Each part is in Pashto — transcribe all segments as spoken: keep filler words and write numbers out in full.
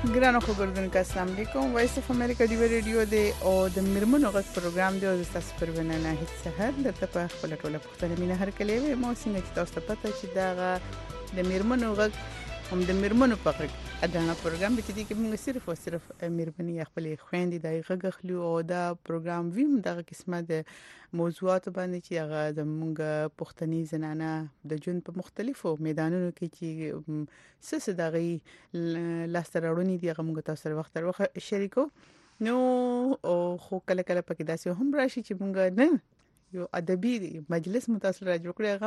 ګرانو خبردونکو السلام علیکم. وایس اف امریکا دی ریډیو دی او د میرمنو غږ پروګرام دی او تاسو پر وننه هیڅ سحر درته په خپل ټوله پښتنه مینه هر کلی وي مو څنګه چې تاسو ته پته چې دا د میرمنو غږ هم د میرمنو په غږ اډانه پروګرام به چې کې موږ صرف او صرف میرمنې خپل خويندې د غږ خلو او دا پروګرام ویم دغه قسمه د موضوعات باندې چې هغه د موږ پښتني زنانه د جون په مختلفو میدانونو کې چې سس دغه لاستراړونی دی هغه موږ تاسو سره وخت تر وخت شریکو نو او خو کله کله پکې داسې هم راشي چې موږ نه یو ادبي مجلس متاثر راجو کړی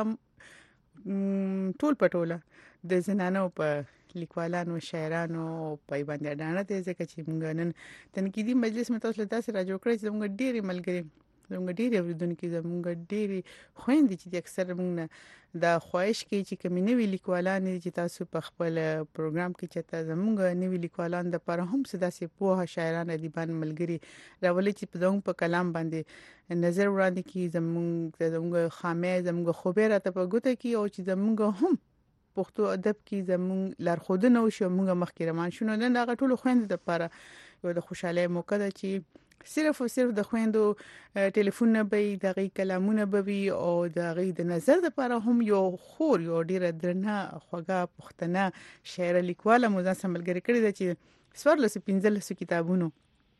هغه ټول پټوله د زنانو په لیکوالانو شاعرانو په باندې اډانه ته ځکه چې موږ نن تنقیدي مجلس متاثر داسې راجو کړی چې موږ ډېری ملګری زموږ ډېری اوریدونکو زموږ ډېری خويندې چې اکثر موږ دا خواهش کوي چې کوم نوې لیکوالان چې تاسو په خپل پروګرام کې چې زموږ نوې لیکوالان د پر هم سداسې په شاعرانه ادیبان ملګری راولي چې په دغه په کلام باندې نظر وړاندې کی زموږ زموږ خامې زموږ خبره ته په ګوته کی او چې زموږ هم پښتو ادب کې زموږ لارښودنه وشو موږ مخکې روان شونه نه دا ټول خويند لپاره یو د خوشاله موقع ده چې صرف او صرف د خويندو ټلیفون نه به دغه کلامونه به وي او دغه د نظر لپاره هم یو خور یو ډیره درنه خوګه پښتنه شاعر لیکواله مو ځان سملګری کړی ده چې سوارلس پنځلس کتابونو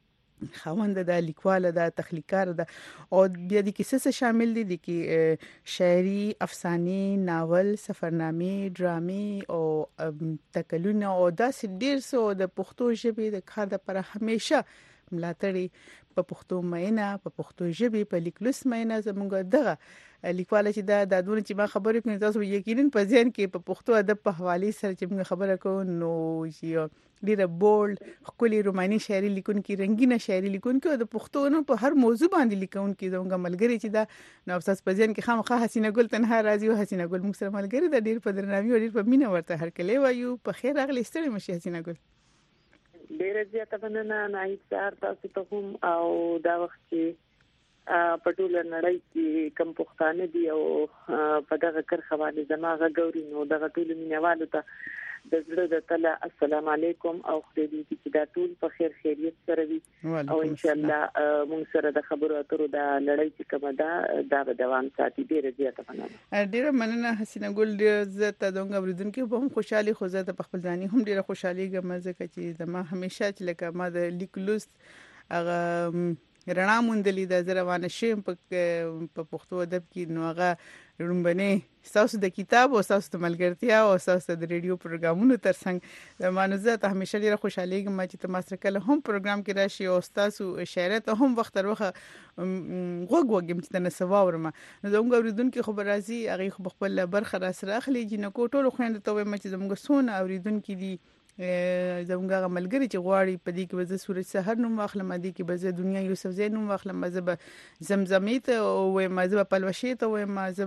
خوند د لیکواله د تخلیقار د او بیا د کیسه شامل دي د کی شاعري افسانه ناول سفرنامه ډرامي او تکلونه او داسې ډیر څو د پښتو ژبې د کار لپاره همیشه ملاتړي په پښتو مینه په پښتو ژبې په لیکلوس مینه زموږ دغه لیکواله چې دا د دونه چې ما خبرې کوم تاسو یقینا په ځین کې په پښتو ادب په حواله سره چې موږ خبره کوو نو چې ډیره بولډ خولي روماني شاعري لیکونکي رنگینه شاعري لیکونکي د پښتو نو په هر موضوع باندې لیکونکي زموږ ملګری چې دا نو تاسو په ځین کې خامخا حسینه ګل تنها راځي او حسینه ګل موږ سره ملګری د ډیر په درناوي او ډیر په مینه ورته هر کله وایو په خیر اغلی ستړي مشه حسینه ګل ډیره زیاته مننه ناهید سهار تاسو ته هم او دا وخت چې په ټول نړۍ کې کم پښتانه دي او په دغه کرخه باندې زماغه ګوري نو دغه ټول مینوالو ته د زړه د تعالی السلام علیکم او خدای دې چې دا ټول په خیر خیریت سره وي او ان شاء الله موږ سره د خبرو اترو د لړۍ چې کومه ده دا به دوام ساتي. ډیره زیاته مننه ډیره مننه حسینه ګل ډیره زه دونګ اوریدونکو په هم خوشحالي خو زه په خپل ځاني هم ډیره خوشحالي ګم ځکه چې زما همیشه چې لکه ما د لیکلوس هغه رڼا مونډلې د زروانه شیم په پښتو ادب کې نو هغه رومبنه تاسو د کتاب او تاسو د ملګرتیا او تاسو د ریډیو پروګرامونو ترڅنګ د مانوزه ته همیشه ډیره خوشاله یم چې تاسو کله هم پروګرام کې راشي او تاسو شاعرته هم وخت تر وخت غوګ وګم چې نه سواورم نو زموږ اوریدونکو خبر راځي هغه خپل برخه را سره اخلي چې نو کوټول خويند ته وایم چې زموږ سون اوریدونکو دي زموږه ملګری چې غواړي په دې کې به زه سورج سحر نوم واخلم دې کې به زه دنیا یوسف زین نوم واخلم مزه به زمزمې ته او مزه به پلوشې ته او مزه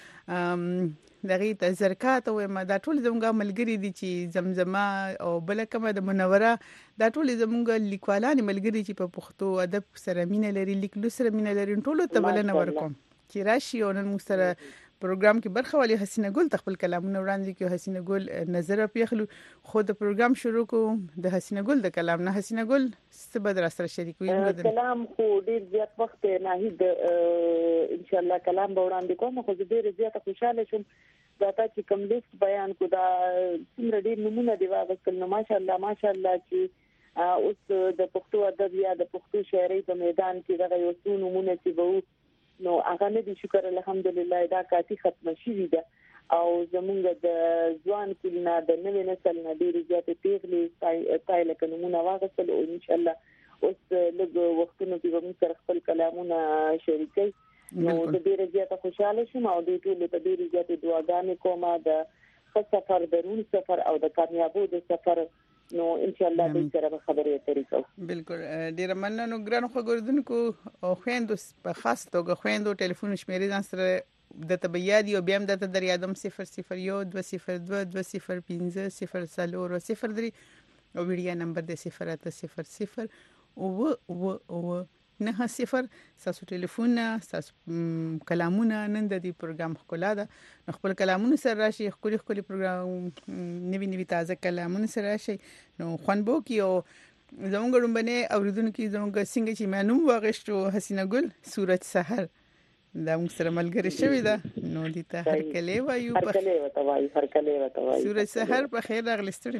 به دغه ته زرکات او ما دا ټول زموږه ملګری دي چې زمزمه او بل کومه د منوره دا ټول زموږه لیکوالان ملګری چې په پښتو ادب سره مینه لري لیکلو سره مینه لري ټول ته بلنه ورکوم چې راشي او نن موږ سره پروګرام کې برخه والی حسینه ګل تخپل کلامونه وړاندې کوي. حسینه ګل نظر پیخلو خو د پروګرام شروع کوم د حسینه ګل د کلام نه. حسینه ګل څه به در سره شریکوي؟ کلام خو ډیر زیات وخت نه هید ان شاء الله کلام به وړاندې کوم خو ډیر زیات خوشاله شوم دا چې کوم لیست بیان کو دا څومره ډیر نمونه دی واغستل نو ماشاء الله ماشاء الله چې اوس د پښتو ادب یا د پښتو شاعري په میدان کې دغه یو څو نمونه چې وو نو هغه نه دي شکر الحمدلله دا کافي ختم شي ده او زمونږ د ځوان کلینه د نوې نسل نه ډیره زیاتې پیغلي تایله کلمونه واغستل او ان شاء الله اوس لږ وختونو کې به موږ سره خپل کلامونه شریکي نو د ډیره زیاته خوشاله شوم او د ټول ته ډیره زیاتې دعاګانې کوم د ښه سفر درون سفر او د کامیابو د سفر نو ان شاء الله به سره خبرې اترې کوو. بالکل ډیر مننه ګرانو خبردونکو او خويندو په خاص توګه خويندو ټلیفون شمیرې ځان سره د تبیادی او بیا هم د دریادم صفر صفر یو دوه صفر دوه دوه صفر پنځه صفر څلور صفر درې او ویډیو نمبر د صفر اته صفر صفر او او او نه صفر تاسو ټلیفون تاسو کلامونه نن د دې پروګرام خلا ده خپل کلامونه سره راشي خپل خپل پروګرام نوی نوی تازه کلامونه سره راشي نو خوانبو کې او زموږ رومبنه اوریدونکو زموږ څنګه چې مانوم واغښتو حسینه ګل سورج سحر دا موږ سره ملګری شوی دا نو دې ته هر کله وایو هر کله وته وایي هر کله وته وایي سورج سحر په خیر راغلی ستړي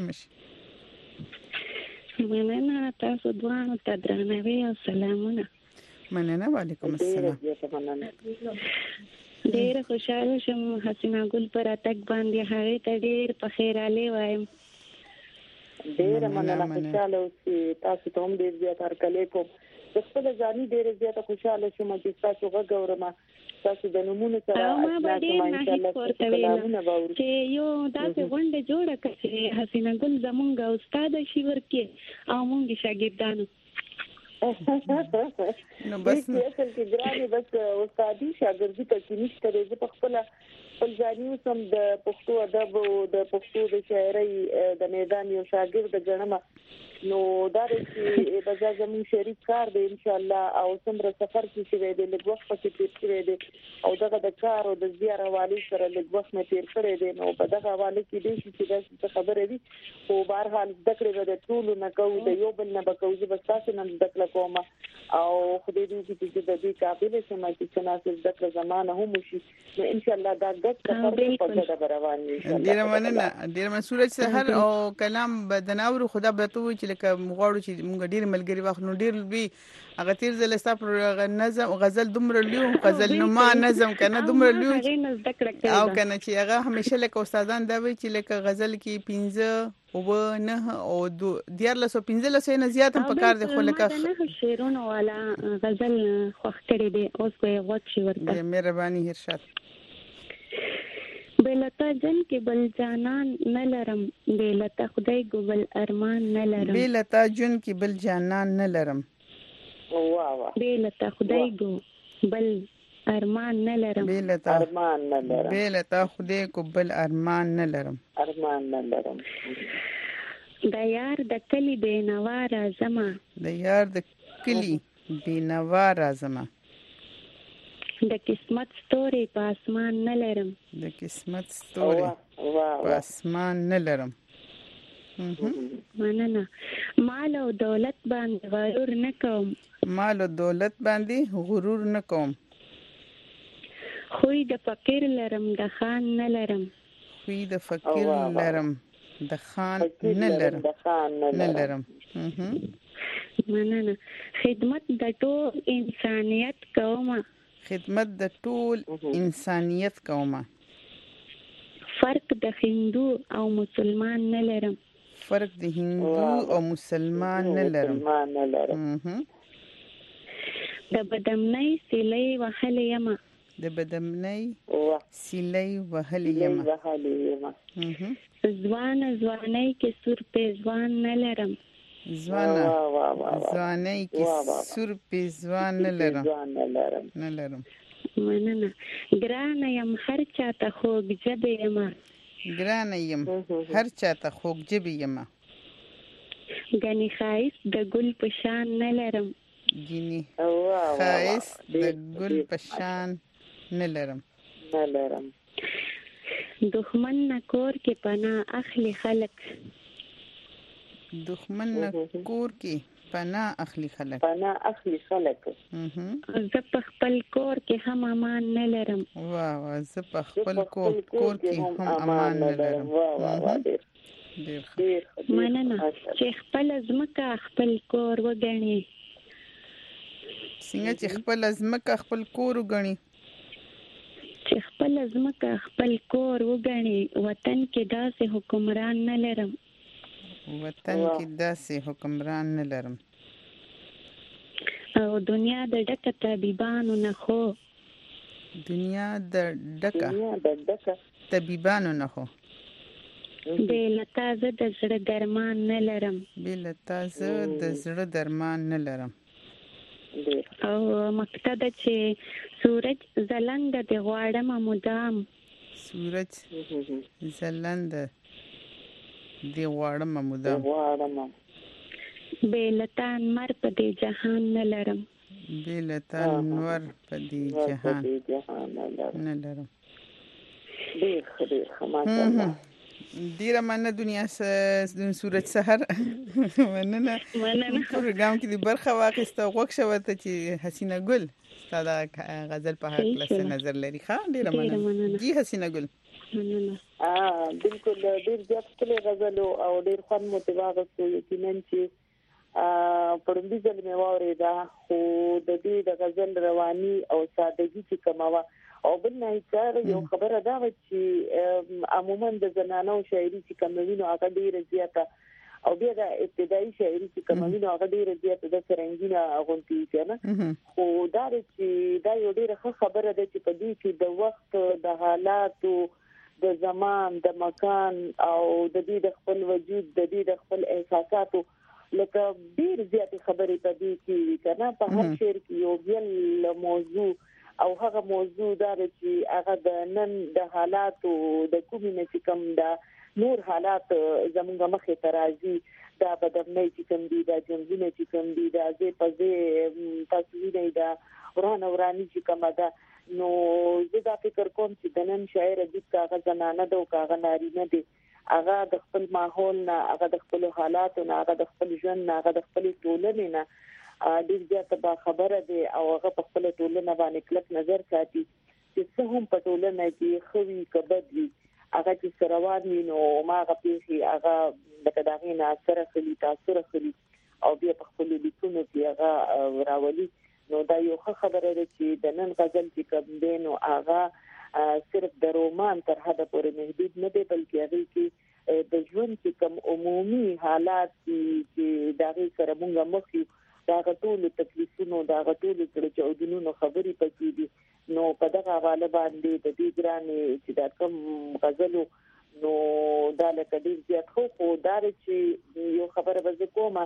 مشي مننه تاسو دوه ته درنوي او سلامونه مننه وعلیکم السلام ډېر خوشاله شم حسینه ګل پر اتک باندې هغه ته ډېر په خیر علي وایم ډېر مننه خوشاله اوسئ تاسو ته هم ډېر زیات هر کله کوم د خپل ځاني ډېر زیات خوشاله شوم چې تاسو غوړم تاسو د نمونه سره ما باندې نه هیڅ ورته ویل چې یو داسې غونډه جوړه کړي حسینه ګل زمونږ استاد شي ورکه او مونږ شاګردانو نو بس اصل کې ګرانه بس استادي شاګردي ته کې نشته د خپل خپل ځاني سم د پښتو ادب او د پښتو د شاعرۍ د میدان یو شاګرد ګڼم نو دا چې بازار زمون شریک کار دی ان شاء الله او څومره سفر کې شوی دی لږ وخت پکې تیر کړی دی او دغه د کار او د زیار حواله سره لږ وخت مې تیر کړی دی نو په دغه حواله کې دې چې دا خبره دی او بهر حال ذکر به د ټول نه کوو د یو بل نه بکوځي بس تاسو نن ذکر کوم او خدای دې چې د دې قابل شم چې څنګه ذکر زمانه هم شي نو ان شاء الله دا د سفر په ځای روان وي ډیر مننه ډیر مسؤلیت سحر او کلام بدناور خدا به تو چې لکه مغواړو چې موږ ډیر ملګری واخلو ډیر لوی هغه تیر ځل ستاسو نظم غزل دومره لوی غزل نما نظم کنه دومره لوی او کنه چې هغه همیشه لکه استادان دا وی چې لکه غزل کې پنځه او نه او دیار لسو پنځه لسو نه زیات هم پکار دي خو لکه نه شعرونه والا غزل خوښ کړي دي اوس په وخت شي ورته مهرباني ارشاد بیلتا جن کې بل جانان نه لرم بیلتا خدای ګل ارمان نه لرم بیلتا جن کې بل جانان نه لرم واه واه بیلتا خدای ګل ارمان نه لرم بیلتا ارمان نه لرم بیلتا خدای ګل ارمان نه لرم ارمان نه لرم د یار د کلی بینوا رازما د یار د کلی بینوا رازما د قسمت ستوري په اسمان نه لرم د قسمت ستوري په اسمان نه لرم مننه مال او دولت باندې غرور نه کوم مال او دولت باندې غرور نه کوم خوې د فقیر لرم د خان نه لرم خوې د فقیر لرم د خان نه لرم نه لرم مننه خدمت د ټول انسانيت کوم خدمت د ټول انسانيت کومه فرق د هندو او مسلمان نه لرم فرق د هندو او مسلمان نه لرم د بدمنۍ سلی وهلې یم د بدمنۍ سلی وهلې یم ځوان ځوانۍ کې سور په ځوان نه لرم ځوانه ځوانۍ کې سور په ځوان نه لرم نه لرم مننه ګرانه یم هر چاته خوږ جبې یم ګرانه یم هر چاته خوږ جبې یم غني خایس د ګل په شان نه لرم غني خایس د ګل په شان نه لرم نه لرم دښمن نه کور کې پناه اخلي خلک دښمن نه کور کې پناه اخلي خلک پناه اخلي خلک زه په خپل کور کې هم امان نه لرم واه واه زه په خپل کور کور کې هم امان نه لرم واه واه ډېر مننه چې خپل ځمکه خپل کور وګڼي څنګه چې خپل ځمکه خپل کور وګڼي چې خپل ځمکه خپل کور وګڼي وطن کې داسې حکمران نه لرم وطن کې داسې حکمران نه لرم او دنیا د ډکه طبيبانو نه خو دنیا د ډکه طبيبانو نه خو بیلتا زه د زړه درمان نه لرم بیلتا زه د زړه درمان نه لرم او مقصد چې سورج زلند د غواړم مدام سورج زلند دی غواړم مدام غواړم بیلتان مر په دې جهان نه لرم بیلته نور په دې جهان نه لرم. ډېر ښه ډېر ښه ماشاءالله. ډیره مننه دنیا د سورج سحر مننه مننه پروګرام کې د برخه واخیسته غوښ شوه ته چې حسینه ګل ستاسو غزل په حق له نظر لري. ښه ډیره مننه جی حسینه ګل. مننه اه بالکل ډیر زیات څه غزل او ډیر خوند مو ته واغستو یقینا چې ا پرمدي ځل مې واورېدا خو د دې د غزل رواني او سادهګي چې کومه او بل نه چاره یو خبره دا و چې عموما د زنانو شاعري چې کوموینو هغه ډیره زیاته او بیا د ابتدایي شاعري چې کوموینو هغه ډیره زیاته د سرنګینه غونټي کنه. خو دا چې دا یو ډیره ښه خبره ده چې په دې کې د وخت د حالاتو د زمان د مکان او د دې د خپل وجود د دې د خپل احساساتو لکه ډیر زیاتې خبرې په دې کې کنه. په هر شعر کې یو بل موضوع او هغه موضوع دا چې هغه د نن د حالاتو د کومې نه کوم د نور حالات زموږ مخې ته راځي دا بدرنۍ چې کوم دي دا جنګونه چې کوم دي دا زه پځې تاسو وینئ دا ورانه ورانی چې کومه ده. نو زه دا فکر کوم چې د نن شاعر د کاغه زنانه د کاغه نارینه دي هغه د خپل ماحول نه هغه د خپل حالاتو نه هغه د خپل ژوند نه هغه د خپل ټولنې نه ډیر زیاته با خبره دي او هغه په خپل ټولنه باندې کلک نظر ساتي چې څه هم په ټولنه کې خوي کبد وي هغه چې سروان وي نو ما هغه پیخي هغه د کداغې نه اثر خلی تاثیر خلی او بیا په خپل لیکونو کې هغه راولي. نو دا یو ښه خبره ده چې د نن غزل چې کوم دی نو هغه صرف د رومان تر حده پورې محدود نه دی بلکې هغه کې د ژوند کې کوم عمومي حالات چې دغه سره موږ مخ یو دا غټول تکلیفونو دا غټول چې اودونو خبرې پکې دي. نو په دغه حواله باندې د دې ګرانې چې دا کوم غزلو نو دا لکه ډیر زیات خو خو دا چې یو خبره به کومه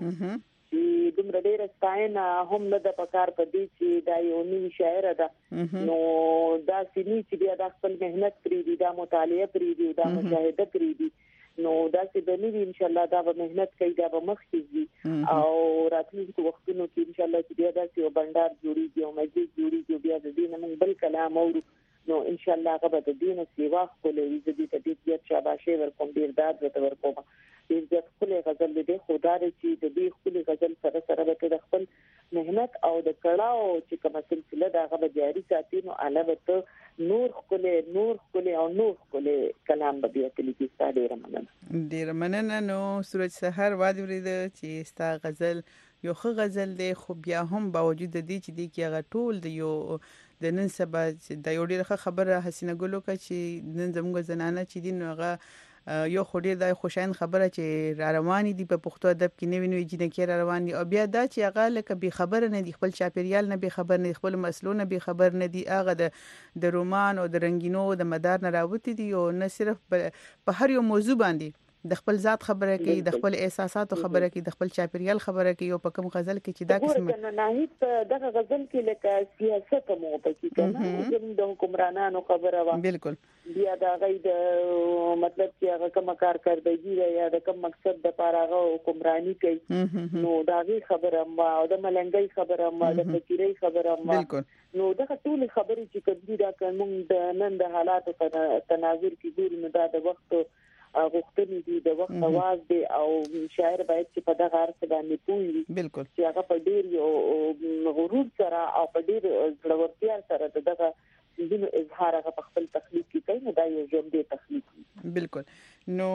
چې دومره ډیره ستاینه هم نه د پکار په دې چې دا یو نوی شاعر ده. نو دا سینې چې بیا د خپل مهنت پرې دي دا مطالعه پرې دي دا مجاهده پرې دي نو دا چې د نوی ان شاء الله دا به مهنت کوي دا به مخ کیږي او راتلونکي وختونو کې ان شاء الله چې بیا دا یو بندر جوړیږي او مسجد جوړیږي بیا د دې نه بل کلام اورو نو ان شاء الله هغه د دین سیوا کولې د دې ته دې شاباشه ورکوم ډیر داد ورکوم. ډیر ځکه خپل غزل دې خدای چې د دې خپل غزل سره سره د خپل مهنت او د کړهو چې کومه سلسله دا هغه جاری ساتي نو علاوه نور خپل نور خپل او نور خپل کلام به بیا تللی کې ډیر مننه ډیر مننه. نو سورج سحر وادي ورید چې ستا غزل یو ښه غزل دی خو بیا هم باوجود د دې چې دی کې هغه ټول د یو د نن سبا د یو ډیره خبره حسینه ګلو کا چې نن زموږ زنانه چې دین هغه یو خوري د خوشاین خبره چې را رواني دي په پښتو ادب کې نوې نوې جنکې را رواني او بیا دا چې هغه لکه به خبر نه دي خپل چاپیریال نه به خبر نه خپل مسلونه به خبر نه دي هغه د د رومان او د رنگینو د مدار نه راوتی دي او نه صرف په هر یو موضوع باندې د خپل ذات خبره کوي د خپل احساساتو خبره کوي د خپل چاپیریال خبره کوي او په کوم غزل کې چې دا قسمه نه هیڅ دغه غزل کې لکه سیاست مو پکې کنه د حکمرانانو خبره و بالکل بیا دا غي د مطلب چې هغه کوم کارکردګي یا د کوم مقصد د پاره هغه حکمرانی کوي نو دا غي خبره ما او د ملنګي خبره ما د فکرې خبره ما نو دا ټول خبرې چې کوي دا کوم د نن د حالات په تناظر کې ګور نه دا د وخت غوښتنې دي د وخت आवाज دی او شاعر باید چې په دغه ارث باندې پوي بالکل چې هغه په ډیر یو غرور سره او په ډیر ځړورتیا سره دغه د اظهار هغه په خپل تخلیق کې کوي نو دا یو ژوندۍ تخلیق بالکل. نو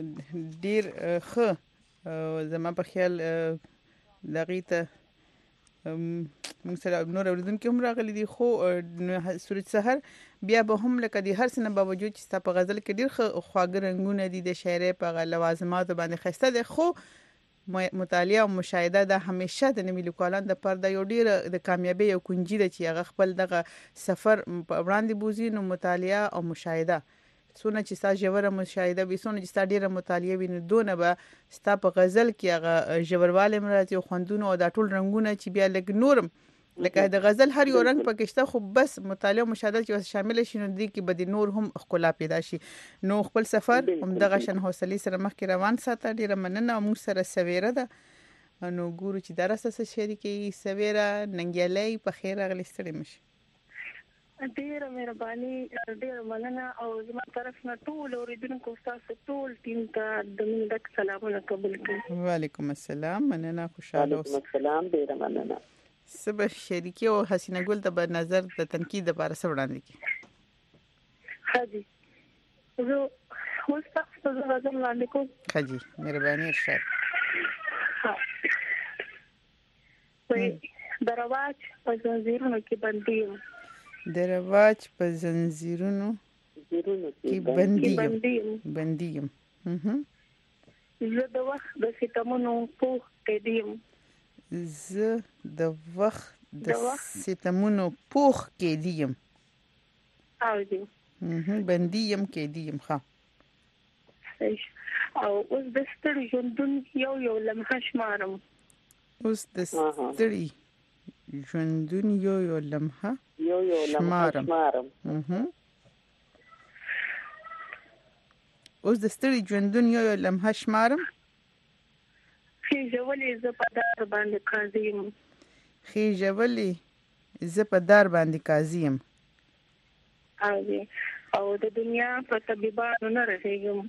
ډیر ښه زما په خیال دغه ته موږ سره نور اوریدونکو هم راغلي دي خو سورج سحر بیا به هم لکه د هر څه نه باوجود چې تاسو په غزل کې ډیر خواږه رنگونه دي د شاعرۍ په لوازمات باندې خسته دي خو مطالعه او مشاهده د همیشه د نوي لیکوالانو د پر د یو ډیر د کامیابی یو کنجي ده چې هغه خپل دغه سفر وړاندې بوزي نو مطالعه او مشاهده سونه چې ستا ژوره مشاهده وي سونه چې ستا ډیره مطالعه وي نو دونه به ستا په غزل کې هغه ژورواله مراتي او خوندونه او د ټول رنگونه چې بیا لګ نورم لکه د غزل هر یو رنگ پکې شته خو بس مطالعه او مشاهده چې شامل شي نو دي کې به د نور هم خلا پیدا شي. نو خپل سفر هم دغه شن حوصله سره مخ کې روان ساته ډیره مننه او موږ سره سویره ده نو ګورو چې درسه څه شریکي سویرا ننګیالي په خیر اغلی ستړي مشي. ډیره مهرباني ډیره مننه او زما طرف نه ټول اوریدونکو تاسو ټول ټیم ته د مننه سلامونه قبول کړئ. وعلیکم السلام مننه خوشاله اوسئ. وعلیکم السلام ډیره مننه. سبا شریکي او حسینه ګل ته به نظر د تنقید لپاره څه وړاندې کړي؟ حاجی زه اوس تاسو ته غواړم وړاندې کوم. حاجی مهرباني ارشاد. ها وای درواج په زنجیرونو کې بندیم. درواج په زنجیرونو کې بندیم بندیم. زه د وخت د ستمونو پوخ کېدیم. زه د وخت د ستمونو پوخ کېدیم. او دی بندیم کېدیم. ښه او اوس د ستړي ژوندون یو یو لمحه شمارم. اوس د ستړي ژوندون یو یو لمحه یو یو لمحه شمارم. اوس د ستړي ژوندون یو یو لمحه شمارم. خېژولې زه په دار باندې قاضي یم. خېژولې زه په دار باندې قاضي یم. او د دنیا په طبيبانو نه رسېږم.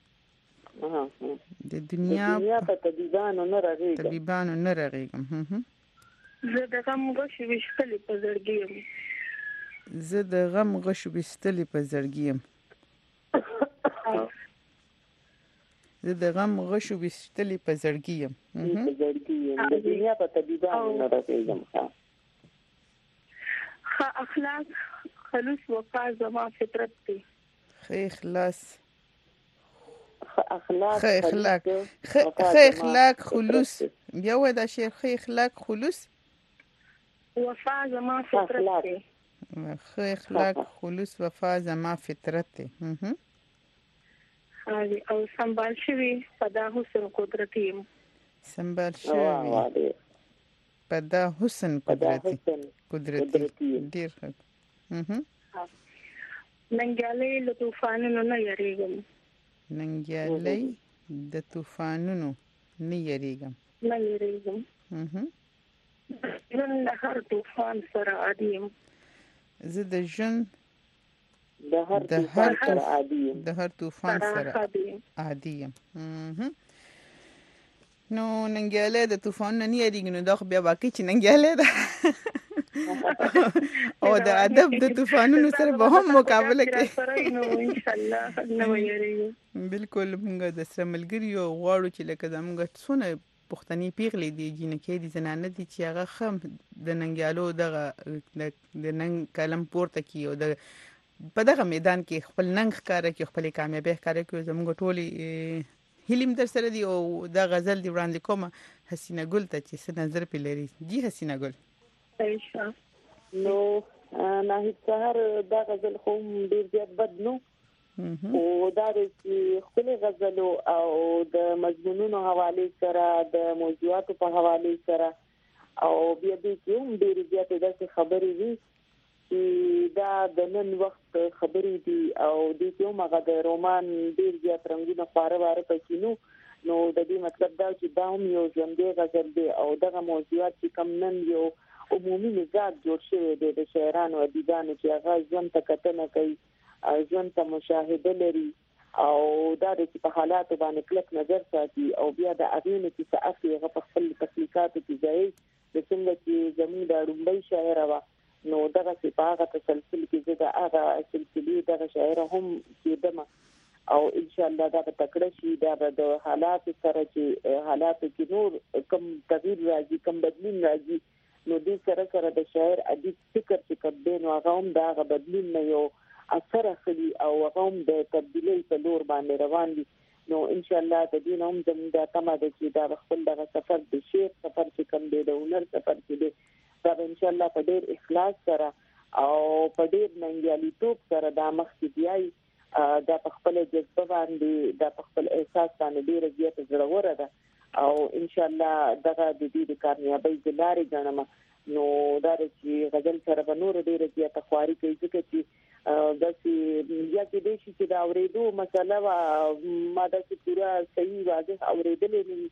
د دنیا په طبيبانو نه رغېږم. طبيبانو نه رغېږم. زه د غم غشو وشتلې په زړګي یم. زه د غم غشو وشتلې په زړګي یم. زه د غم غشو وشتلې په زړګي یم. په زړګي یم. د دنیا په طبيبانو نه رغېږم. ښه اخلاق خلوص وفا زما فطرت دی. ښه اخلاص اخلاق ښه اخلاق ښه اخلاق خلوص بیا وای دا شعر. ښه اخلاق خلوص وفا زما فطرت دی. ښه اخلاق خلوص وفا زما فطرت دی. او سنبال شوی په دا حسن قدرت یم. سنبال شوی په دا حسن قدرت قدرتي ډیر ښه. ننګیالي له طوفانونو نه یریږم. ننګیالي د طوفانونو نه یریږم. نه یریږم. ژوند د هر طوفان سره عادي یم. زه د ژوند د هر طوفان سره عادي یم. د هر طوفان سره عادي یم. نو ننګیالي د طوفان نه یریږي نو دا خو بیا باقي چې ننګیالي ده او د ادب د طوفانونو سره به هم مقابله کوي. نو ان شاء الله نو یریږي. بالکل موږ د سره ملګری یو غواړو چې لکه زموږ څونه پښتني پیغلې دي جنکې دي زنانه دي چې هغه خم د ننګیالو دغه د ننګ کلم پورته کی او د په دغه میدان کې خپل ننګ ښکاره کوي خپل کامیابی ښکاره کوي. زموږ ټولې هیلم در سره دی او دا غزل دی وړاندې کوم حسینه ګل ته چې څه نظر پې لري. جی حسینه ګل. نو ناهید سهار دا غزل خو ډیر زیات بد نو او دا د خپل غزلو او د مضمونونو حواله سره د موضوعاتو په حواله سره او بیا دې کوم ډیر زیات د خبرې وي چې دا د نن وخت خبرې دي او دې کوم هغه د رومان ډیر زیات رنگونه خاره واره پکې نو نو د دې مطلب دا چې دا هم یو ژوندۍ غزل دی او دغه موضوعات چې کم نن یو عمومي مزاج جوړ شوی دی د شاعرانو او ادیبانو چې هغه ژوند ته کتنه کوي ژوند ته مشاهده لري او دا د په حالات باندې کلک نظر ساتي او بیا د اغینې چې تاسو هغه په خپل تخلیقاتو کې ځای د څنګه چې زموږ د اړوندۍ شاعر وا نو دغه په هغه تسلسل کې چې دا هغه سلسله دغه شاعر هم کېدم او ان شاء الله دا تکړه شي دا د حالات سره چې حالات کې نور کم تغییر راځي کم بدلون راځي نو دې سره سره د شاعر ادیب فکر چې کبه نو هغه هم دا غ بدلون نه یو اثر اخلي او هغه هم د تبدیلی په لور باندې روان دي نو ان شاء الله د دې نوم زموږ د تماده چې دا خپل د سفر د شیخ سفر چې کم دی د هنر سفر چې دی دا ان شاء الله په ډیر اخلاص سره او په ډیر ننګیالي توپ سره دا مخ کې دی دا په خپل جذبه باندې دا په خپل احساس باندې ډیر زیات زړه ده او ان شاء الله دغه د دې د کامیابی د لارې ګڼم نو دا چې غزل سره به نور ډیر زیات خواري کوي ځکه چې دا چې یا کې د شي د اورېدو مسله وا ماده چې پورا صحیح واضح اورېدلې نه یا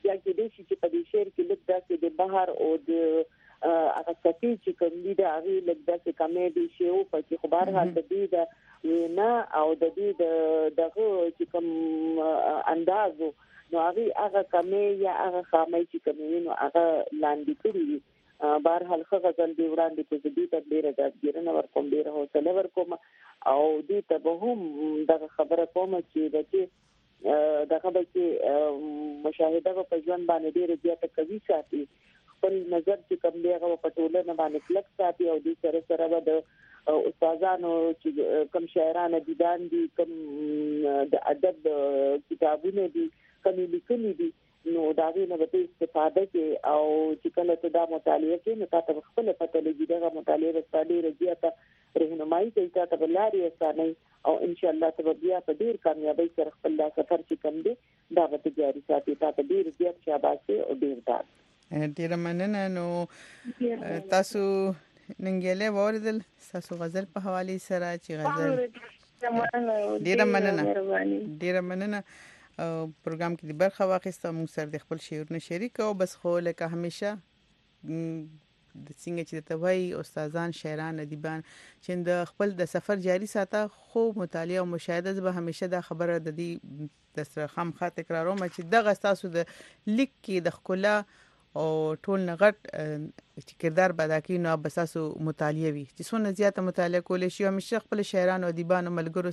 یا کې د شي چې په دې شعر کې لږ داسې د بهر او د هغه سفي چې کوم دي د هغه لږ داسې کمې دي شی او په کې خبر حال د دې د نه او د دې د دغه چې کوم اندازو نو هغه هغه کمې یا هغه خامې چې کوم نو هغه لاندې کړی بهر حال خو غزل دی وړاندې کې دې ته ډیره ځګیرنه ورکوم ډیره حوصله ورکوم او دې ته به هم دغه خبره کوم چې د چې دغه به چې مشاهده په ژوند باندې ډیره زیاته کوي ساتي خپل نظر چې کوم دی هغه په ټولنه باندې کلک ساتي او دې سره سره به د استادانو چې کوم شاعرانه دي دي کوم د ادب کتابونه دي کوم لیکلي دي نو دا غوښنه به استفاده کوي او چې کله ته دا مطالعه کوي نو تاسو خپل پته لګي دا مطالعه رسالې رضیاته رهنمایي کوي تاسو بلاري اسانه او ان شاء الله ته بیا په ډیر کامیابی سره خپل سفر چې کوم دی دا به جاري ساتي تاسو ډیر زیات شاباسي او ډیر دا ډیر مننه نو تاسو ننګیله وردل تاسو غزل په حواله سره چې غزل ډیر مننه ډیر مننه پروګرام کې د برخه واخیسته موږ سره د خپل شعرونه شریک او بس خو لکه همیشه د څنګه چې ته وایي استادان شاعران ادیبان چې د خپل د سفر جاري ساته خو مطالعه او مشاهده به همیشه د خبره د دې د سره خامخا تکراروم چې دغه تاسو د لیک کې د خلا او ټول نغټ چې کردار پیدا کوي نو بساسو مطالعه وي چې څونه زیاته مطالعه کولې شي همیشه خپل شاعران او ادیبان او ملګرو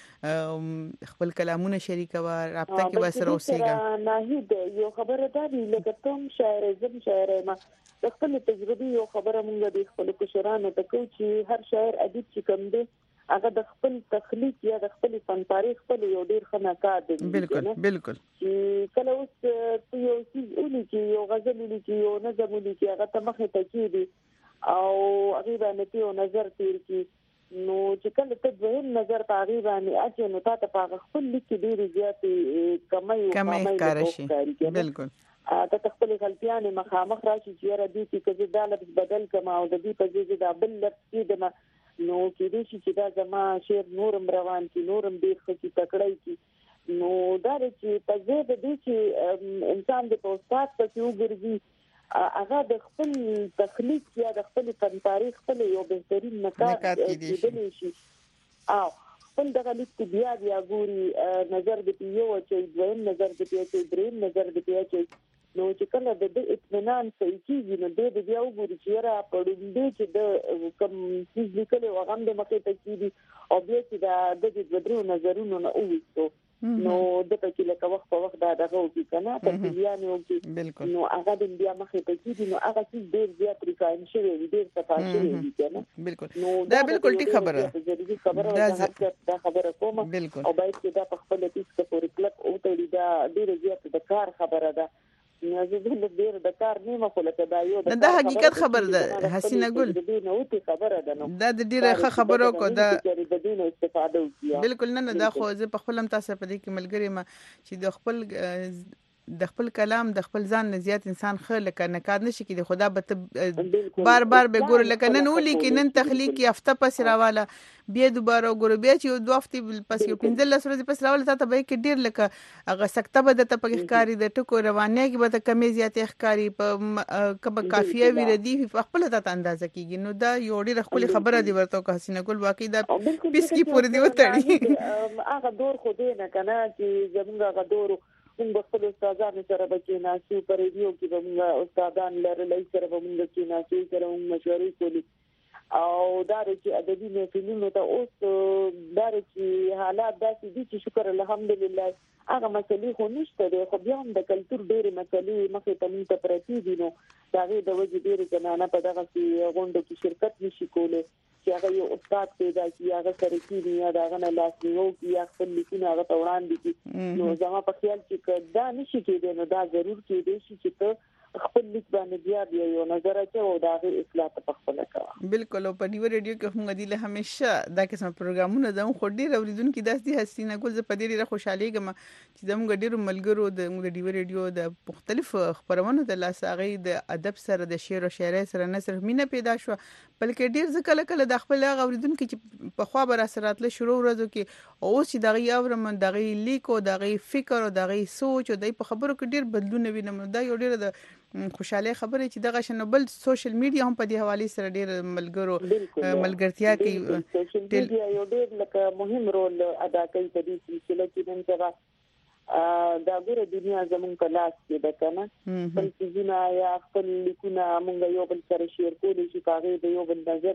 سره خپل کلامونه شریکوي رابطه کې وسره اوسېږي ناهید یو خبره ده لکه کوم شاعر زم شاعر ما د خپل تجربه یو خبره مونږ د خپل کشرانو ته کوي چې هر شاعر ادیب چې کوم دی هغه د خپل تخلیق یا د خپل فن تاریخ خپل یو ډیر خناکار دی بالکل بالکل چې کله اوس یو څه ولي چې یو غزل ولي چې یو نظم ولي چې هغه ته مخه ته کیږي او هغه باندې یو نظر تیر کی نو چې کله ته د نظر په هغه باندې اچي نو تاسو په خپل لیک ډیر زیات کمای او کمای کارشي بالکل ته خپل غلطیانه مخامخ راشي چې را دي چې دا لفظ بدل کما او د دې په ځای دا بل لفظ کېدم نو کې دې چې دا زما شعر نورم روان کی نورم ډیر خچې تکړای کی نو دا چې په ځای د دې چې انسان د پوسټات په یو ګرځي هغه د خپل تخلیق یا د خپل فن تاریخ خپل یو بهترین نکات کېدلی شي او خپل دغه لیک بیا بیا ګوري نظر د یو چې دویم نظر د چې دریم نظر د چې نو چې کله د اطمینان صحیح کیږي نو د بیا وګوري چې را پړوندې چې د کوم څه لیکل او هغه د مخې ته کیږي او بیا چې دا د دې بدرو نظرونو نه اوښتو نو د پکې لکه وخت په وخت دا دغه وږي کنه په بیا نه وږي نو هغه د بیا مخې ته کیږي نو هغه چې ډیر زیات ریکاین شوی ډیر صفه شوی کنه بالکل دا بالکل ټیک خبره خبره دا خبره کومه او باید چې دا په خپل تیس پورې کلک او ته دا ډیر زیات د کار خبره ده نه زه ډیر د کار نیمه خو لکه دا یو د حقیقت خبر ده حسینه ګل دا د ډیره ښه خبرو کو دا د دین استفاده وکړه بالکل نه نه دا خو زه په خپل تاسو په دې کې ملګری ما چې د خپل د خپل کلام د خپل ځان نه زیات انسان خل لکه نکاد نشي کې خدا به بار بار به ګور لکه نن ولي کې نن تخلیق یافته پس راواله بیا دوباره ګور بیا چې دوه هفته پس یو پنځل لس ورځې پس راواله ته به کې ډیر لکه هغه سکته به د تپک ښکاری د ټکو روانه کې به کمی زیات ښکاری په کبه کافیه وی ردی په خپل ته اندازه کیږي نو دا یو ډیر خپل خبره دی ورته که حسینه ګل واقعي دا پیس کی پوری دی وتړي هغه دور خو دې نه کنه چې زمونږ هغه دور موږ خپل استادانو سره بچی ناسو پر ریډیو کې موږ استادان لرلای سره موږ کې ناسو سره موږ مشورې کولی او دا چې ادبي محفلونو ته اوس دا چې حالات داسې دي چې شکر الحمدلله هغه مسلې خو نشته دی خو بیا هم د کلتور ډېرې مسلې مخې ته موږ ته پرتې دي نو د هغې د وجې ډېرې زنانه په دغسې غونډو کې شرکت نشي کولی چې هغه یو استاد پیدا کړي هغه سره کېږي یا د هغه نه لاسنیو کړي یا خپل لیکونه هغه ته وړاندې کړي نو زما په خیال چې دا نشي کېدی نو دا ضرور کېدی شي چې ته خپل لیک باندې بیا بیا یو نظر اچو او دا غي اصلاح په خپل کوه. بالکل او په ډیو ریډیو کې هم غدي له همیشه دا قسم پروګرامونه زموږ خو ډیر اوریدونکو داس دي حسینه ګل ز په دې ډیره خوشاله ګم چې زموږ ډیرو ملګرو د موږ ډیو ریډیو د مختلف خبرونو د لاساغي د ادب سره د شعر او شاعري سره نه صرف مینه پیدا شو بلکې ډیر ځکه کله د خپل اوریدونکو چې په خوا بر اثرات له شروع ورځو کې او چې دغه اورم دغه لیکو دغه فکر او دغه سوچ او د په خبرو کې ډیر بدلون وینم دا یو ډیر د خوشاله خبره چې دغه شنبل سوشل میډیا هم په دې حواله سره ډیر ملګرو ملګرتیا کوي. سوشل میډیا یو ډیر لکه مهم رول ادا کوي په دې سلسله کې نن سبا دا ګوره دنیا زمون په لاس کې ده کنه خپل ځینې یا خپل لیکونه مونږ یو بل سره شیر کولی شي کاغه د یو بل نظر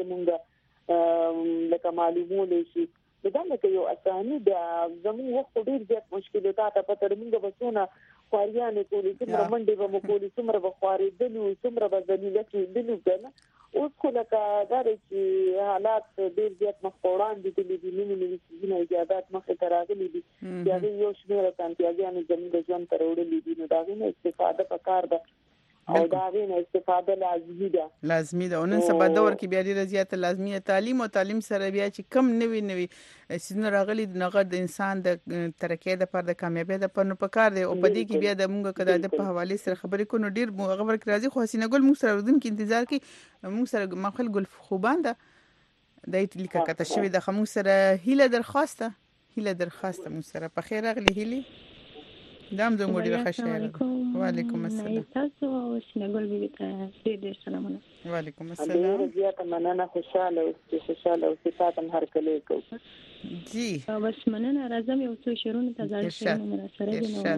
مونږ لکه معلومول شي دا لکه یو اساني د زمون وخت ډیر زیات مشکلات په تر مونږ بسونه خواریانه کولی څومره منډه به مو کولی څومره به خواري دلو څومره به ذلیله کې دلو کنه اوس خو لکه دا چې حالات ډیر زیات مخوران دي د دې نیمه نیمه ځینې ایجادات مخه تراغلي دي چې یو شمېر سانتیاګانو زموږ ژوند تر وړلې دي نو دا غوښنه استفاده پکار ده او دا غوښنه استفاده لازمي ده لازمي ده نن سبا دور کې بیا ډیر زیات لازمي تعلیم او تعلیم سره بیا چې کم نوي نوي سيزونه راغلي دغه د انسان د ترقې د پر د کامیابی د پر نو پکار دی او په دې کې بیا د موږ کده د په حواله سره خبرې کو نو ډیر خبر کې راځي خو حسینه ګل موږ سره ودون کې انتظار کې موږ سره مخل ګل خوبان ده د ایت لیکه کته شوی د خمو سره هیله درخواسته هیله درخواسته موږ سره په خیر اغلی هیله دام زموږ ډیره خوشاله وعلیکم السلام تاسو او حسینه ګل بي ته ډیر سلامونه وعلیکم السلام زیاته مننه خوشاله او خوشاله او ستاسو هر کله کو جی بس مننه راځم یو څو شیرونه ته ځل شي سره دي نو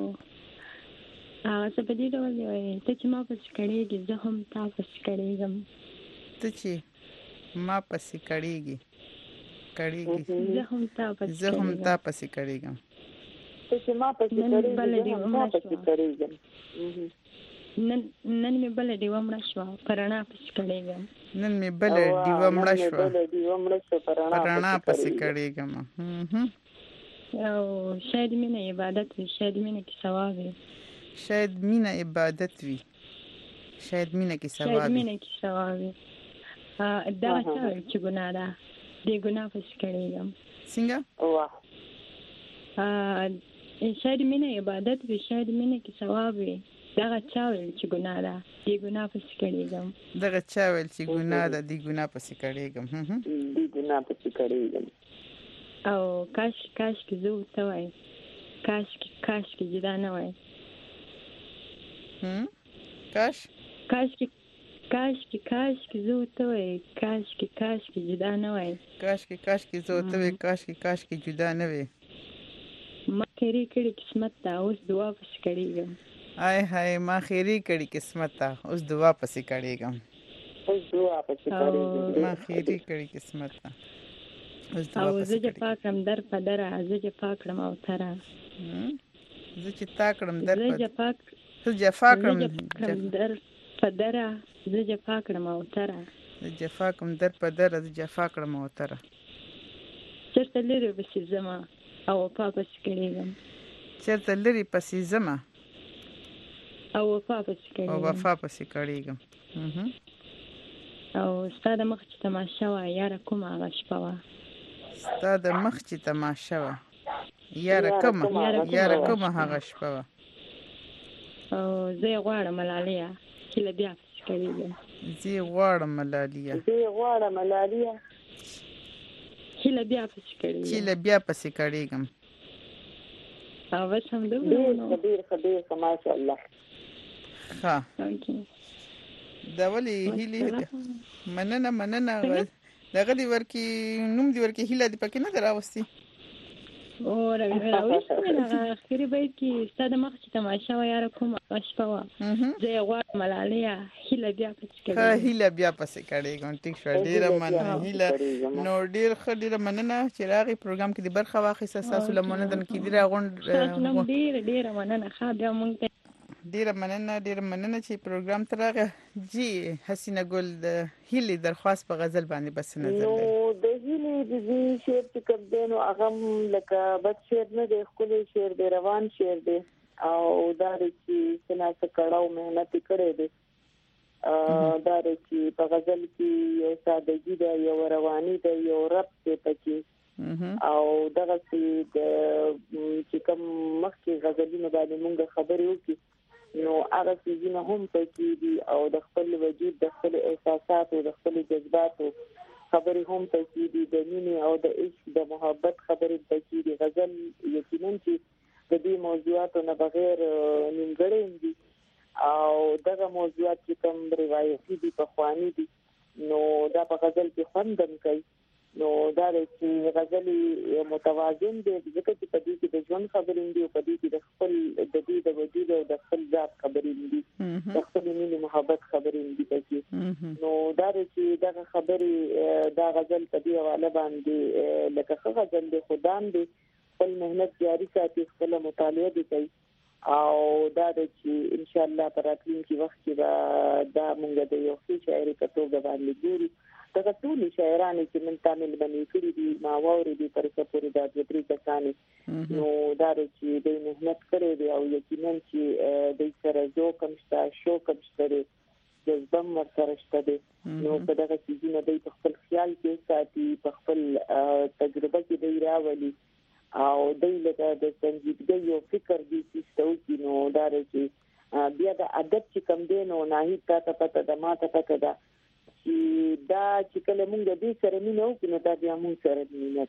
ا څه په دې ډول دی ته چې ما پس کړيږي زه هم تاسو کړيږم ته چې ما پس کړيږي کړيږي زه هم تاسو زه هم تاسو کړيږم ته چې ما پس کړيږي ما پس کړيږم نن نن مې بل دی ومړ شو پرانا پس کړيږم نن مې بل دی ومړ شو بل دی ومړ شو پرانا پس کړيږم او شاید مینه عبادت وي شاید مینه کې ثواب وي شاید مینه عبادت وي شاید مینه کې ثواب شاید مینه کې ثواب وي ا دا چې ګناه ده دې ګناه پس کړيږم څنګه واه ا شاید مینه عبادت وي شاید مینه کې ثواب وي دغه چا ویل چې ګناه ده دې ګناه پس کړيږم دغه چا ویل چې ګناه ده دې ګناه پس کړيږم هم دې ګناه پس کړيږم او کاش کاش کې زو ته وای کاش کاش کې جدا نه وای هم کاش کاش کې کاش کې کاش کې زو ته وای کاش کې کاش کې جدا نه وای کاش کې کاش کې زو ته وای کاش کې کاش کې جدا نه وای ما خیری کړي قسمت ته اوس دعا پس کړيږم آی هاي ما خیری کړي قسمت ته اوس دعا پس کړيږم اوس دعا پس کړيږم ما خیری کړي قسمت ته اوس دعا او پس زه چې پاکم در په در زه چې پاکړم او تر زه چې تاکړم در زه چې پاک زه جفا کړم در په در زه چې پاکړم او تر زه جفا کوم در په در زه جفا کړم او تر چرته لري بس زما او پاپس کړيږم چرته لري پسې زما او پاپس کړيږم او وفا پسې کړيږم او ستاسو مخ چې تماشا وا یاره کوم هغه شپه وا ستاسو مخ چې تماشا وا یاره کوم یاره کوم هغه شپه وا او زه غواړم ملالیا چې بیا پس کړيږم زه غواړم ملالیا زه غواړم ملالیا چې بیا پس کړيږم چې بیا پس کړيږم او بس هم دوه ډېر ډېر ډېر ماشاء الله ها اوکې دا ولي هیله مننه مننه دغه دی ورکی نوم دی ورکی هیله دی پکې نه دراوستي او راوي راوي نه اخري به کې ستاسو مخ چې تماشا و یاره کوم اشپوا زه غواړم ملالیا هیله بیا پس کړي ها هیله بیا پس کړي ګون ټیک شو ډیره مننه هیله نو ډیر خډیره مننه چې راغي پروګرام کې د برخه واخیسه تاسو لمنه دن کې دی راغون تاسو ډیر ډیر مننه ښه بیا مونږ ډیره مننه ډیره مننه چې پروګرام ته راغی جی حسینه ګل د هیلي درخواست په غزل باندې بس نظر نو د هیلي د دې شعر چې کوم دی نو هغه لکه بد شعر نه دی خپل شعر دی روان شعر دی او دا چې څنګه کړهو مهنت کړې دي دا چې په غزل کې یو سادهګي ده یو رواني ده یو رب ته پکې او دغه چې کوم مخکې غزلونه باندې موږ خبرې وکړو نو هغه څنګه هم پکې دي او د خپل وجود د خپل احساسات او د خپل جذبات خبرې هم پکې دي د مینې او د عشق د محبت خبرې پکې دي غزل یقینا چې د دې موضوعاتو نه بغیر نیمګړې دي او دغه موضوعات چې کوم روایتي دي په خواني دي نو دا په غزل کې خوندم کوي نو دا چې غزل متوازن دي ځکه چې په دې کې د ژوند خبرې دي او په دې کې د خپل د دې د وجود او د خپل ذات خبرې دي د خپل مینې محبت خبرې دي پکې نو دا چې دغه خبرې دا غزل په دې حواله باندې لکه غزل د خدام دي خپل مهنت جاری ساتي خپل مطالعه دي کوي او دا چې ان شاء الله په راتلونکي وخت کې دا موږ د یو ښه شاعر په توګه باندې ګورو دا ټول شاعران چې من تعامل باندې کړی دي ما ووري دي پر څه پوری دا د پری کسانې نو دا چې د مهنت کړی دی او یقینا چې د سره جو کوم شته شو کوم شته جذبه مر سره شته دي نو په دغه چې نه د خپل خیال کې ساتي په خپل تجربه کې دی راولي او دایله د سنجیدګۍ او فکر دي چې ستوي نو دا چې بیا د ادب چې کم دی نو نه تا ته پته د ماته پته ده چې دا چې کله موږ دې سره مینه وکړو دا بیا موږ سره مینه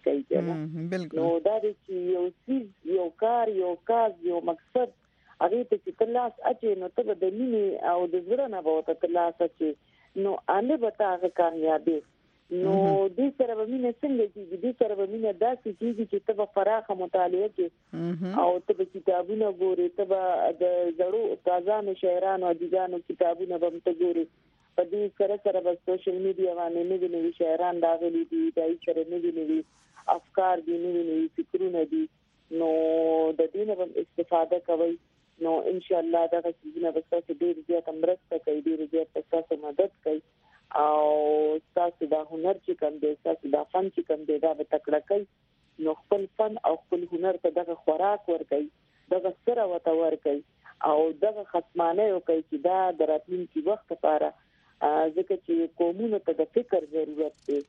کوي نو دا چې یو څه یو کار یو کار یو مقصد هغه ته چې تلاش اچي نو ته د مینه او د زړه نه به ته تلاش اچي نو انه به تاسو کامیابی نو دې سره به مینه څنګه کیږي دې سره به مینه داسې کیږي چې ته به فراخه مطالعه کوي او ته به کتابونه ګوري ته به د زړو تازه شاعرانو ادیبانو کتابونه به ته ګوري په دې سره سره په سوشل میډیا باندې نوي نوي شاعران راغلي دي دای سره نوي نوي افکار دي نوي نوي فکرونه دي نو د دې نه استفاده کوي نو ان شاء الله دا چې نه بس ډیر زیات مرسته کوي ډیر زیات تاسو مدد کوي او تاسو دا هنر چې کوم دی تاسو دا فن چې کوم دی دا به تکړه کوي نو خپل فن او خپل هنر ته دغه خوراک ورکوي دغه سره وته ورکوي او دغه ختمانه کوي چې دا د راتلونکي وخت لپاره ځکه چې قومونو ته د فکر ضرورت دی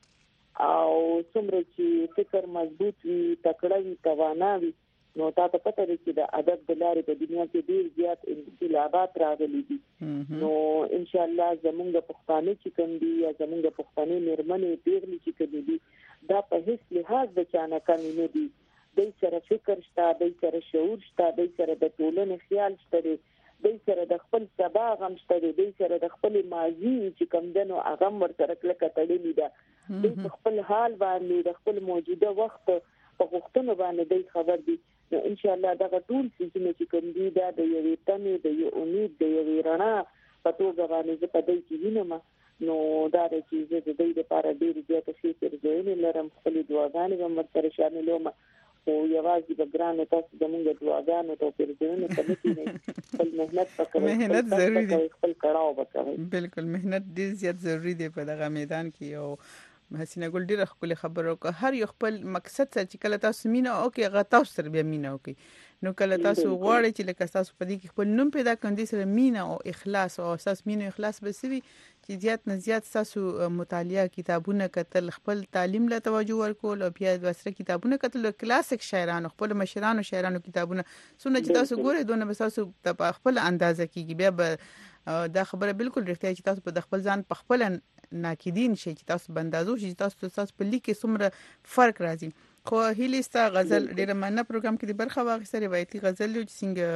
او څومره چې فکر مضبوط وي تکړه وي توانا وي نو تاسو پته لرئ چې د ادب د لارې په دنیا کې ډیر زیات انقلابات راغلي دي نو ان شاء الله زمونږ پښتانه چې کوم دي یا زمونږ پښتني مېرمنې پیغلي چې کوم دي دا په هیڅ لحاظ د چانه کمی نه دي د سره فکر شته د سره شعور شته د سره د ټولنې خیال شته د سره د خپل سبا غم شته د سره د خپل ماضي چې کوم دنو هغه ورسره کله کتلې ده د خپل حال باندې د خپل موجوده وخت په وختونو باندې د خبر دي نو ان شاء الله دا ټول چې کوم دي دا د یوې تمې د یو امید د یوې رڼا په توګه باندې په دې کې وینم نو دا د چې د دې لپاره ډېر زیات فکر ځای لرم خپل دعاګانې هم سره شاملوم او یوازې د ګران تاسو زموږ دعاګانو ته پرځونه کوي نه خپل مهنت وکړئ مهنت ضروری دی خپل کړهو وکړئ بالکل مهنت ډېر زیات ضروری دی په دغه میدان کې او حسینه ګل ډیره خپل خبرو که هر یو خپل مقصد سره چې کله تاسو مینه او کې هغه تاسو سره بیا مینه وکي نو کله تاسو غواړئ چې لکه تاسو په دې کې خپل نوم پیدا کړئ سره مینه او اخلاص او اساس مینه او اخلاص به سوي چې زیات نه زیات تاسو مطالعه کتابونه کتل خپل تعلیم له توجه ورکول او بیا د سره کتابونه کتل کلاسیک شاعرانو خپل مشرانو شاعرانو کتابونه سونه چې تاسو ګورئ دونه به تاسو په خپل اندازه کې بیا به دا خبره بالکل رښتیا چې تاسو په خپل ځان په خپل ناکیدین شي چې تاسو بندازو شي تاسو تاسو په لیکه څومره فرق راځي خو هیلیستا غزل ډیره مننه پروګرام کې د برخه واغسته روایتي غزل چې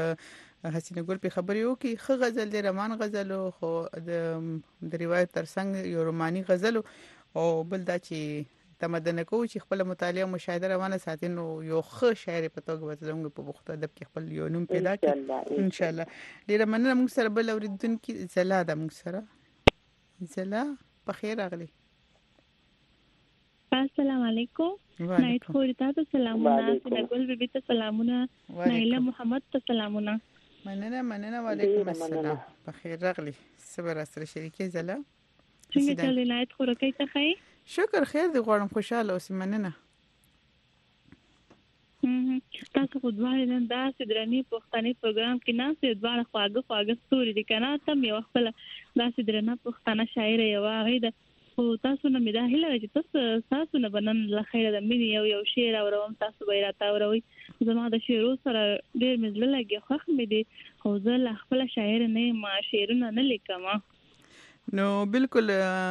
څنګه حسینه ګل په خبرې وکي خو غزل د رومان غزل خو د روایت ترڅنګ یو روماني غزل او بل دا چې تمدن کو چې خپل مطالعه مشاهده روانه ساتي نو یو ښه شاعر په توګه وځلونګ په وخت ادب کې خپل یو نوم پیدا کړي ان شاء الله ډیره مننه موږ سره بل اوریدونکو زلا د موږ سره زلا په خیر راغلی السلام علیکم نایت خورتا ته سلامونه سنگل بیبي ته سلامونه نایله محمد ته سلامونه مننه مننه وعلیکم السلام په خیر راغلی صبر سره شریکه زلا څنګه چلې نایت خورکې ته خې شکر خیر دی غواړم خوشاله اوسې مننه تاسو خو ځواني نن داسې درنې پښتني پروګرام کې ناسې ځوان خواږه خواږه ستوري دي کنه تم یو خپل داسې درنه پښتنه شاعر یو هغه د خو تاسو نه مې دا هیله چې تاسو تاسو نه بنن له خیره د مینې یو یو شعر اوروم تاسو به راته اوروي زما د شعرو سره ډېر مزله لګي خوښ مې دي خو زه له خپل شاعر نه ما شعرونه نه لیکم نو بالکل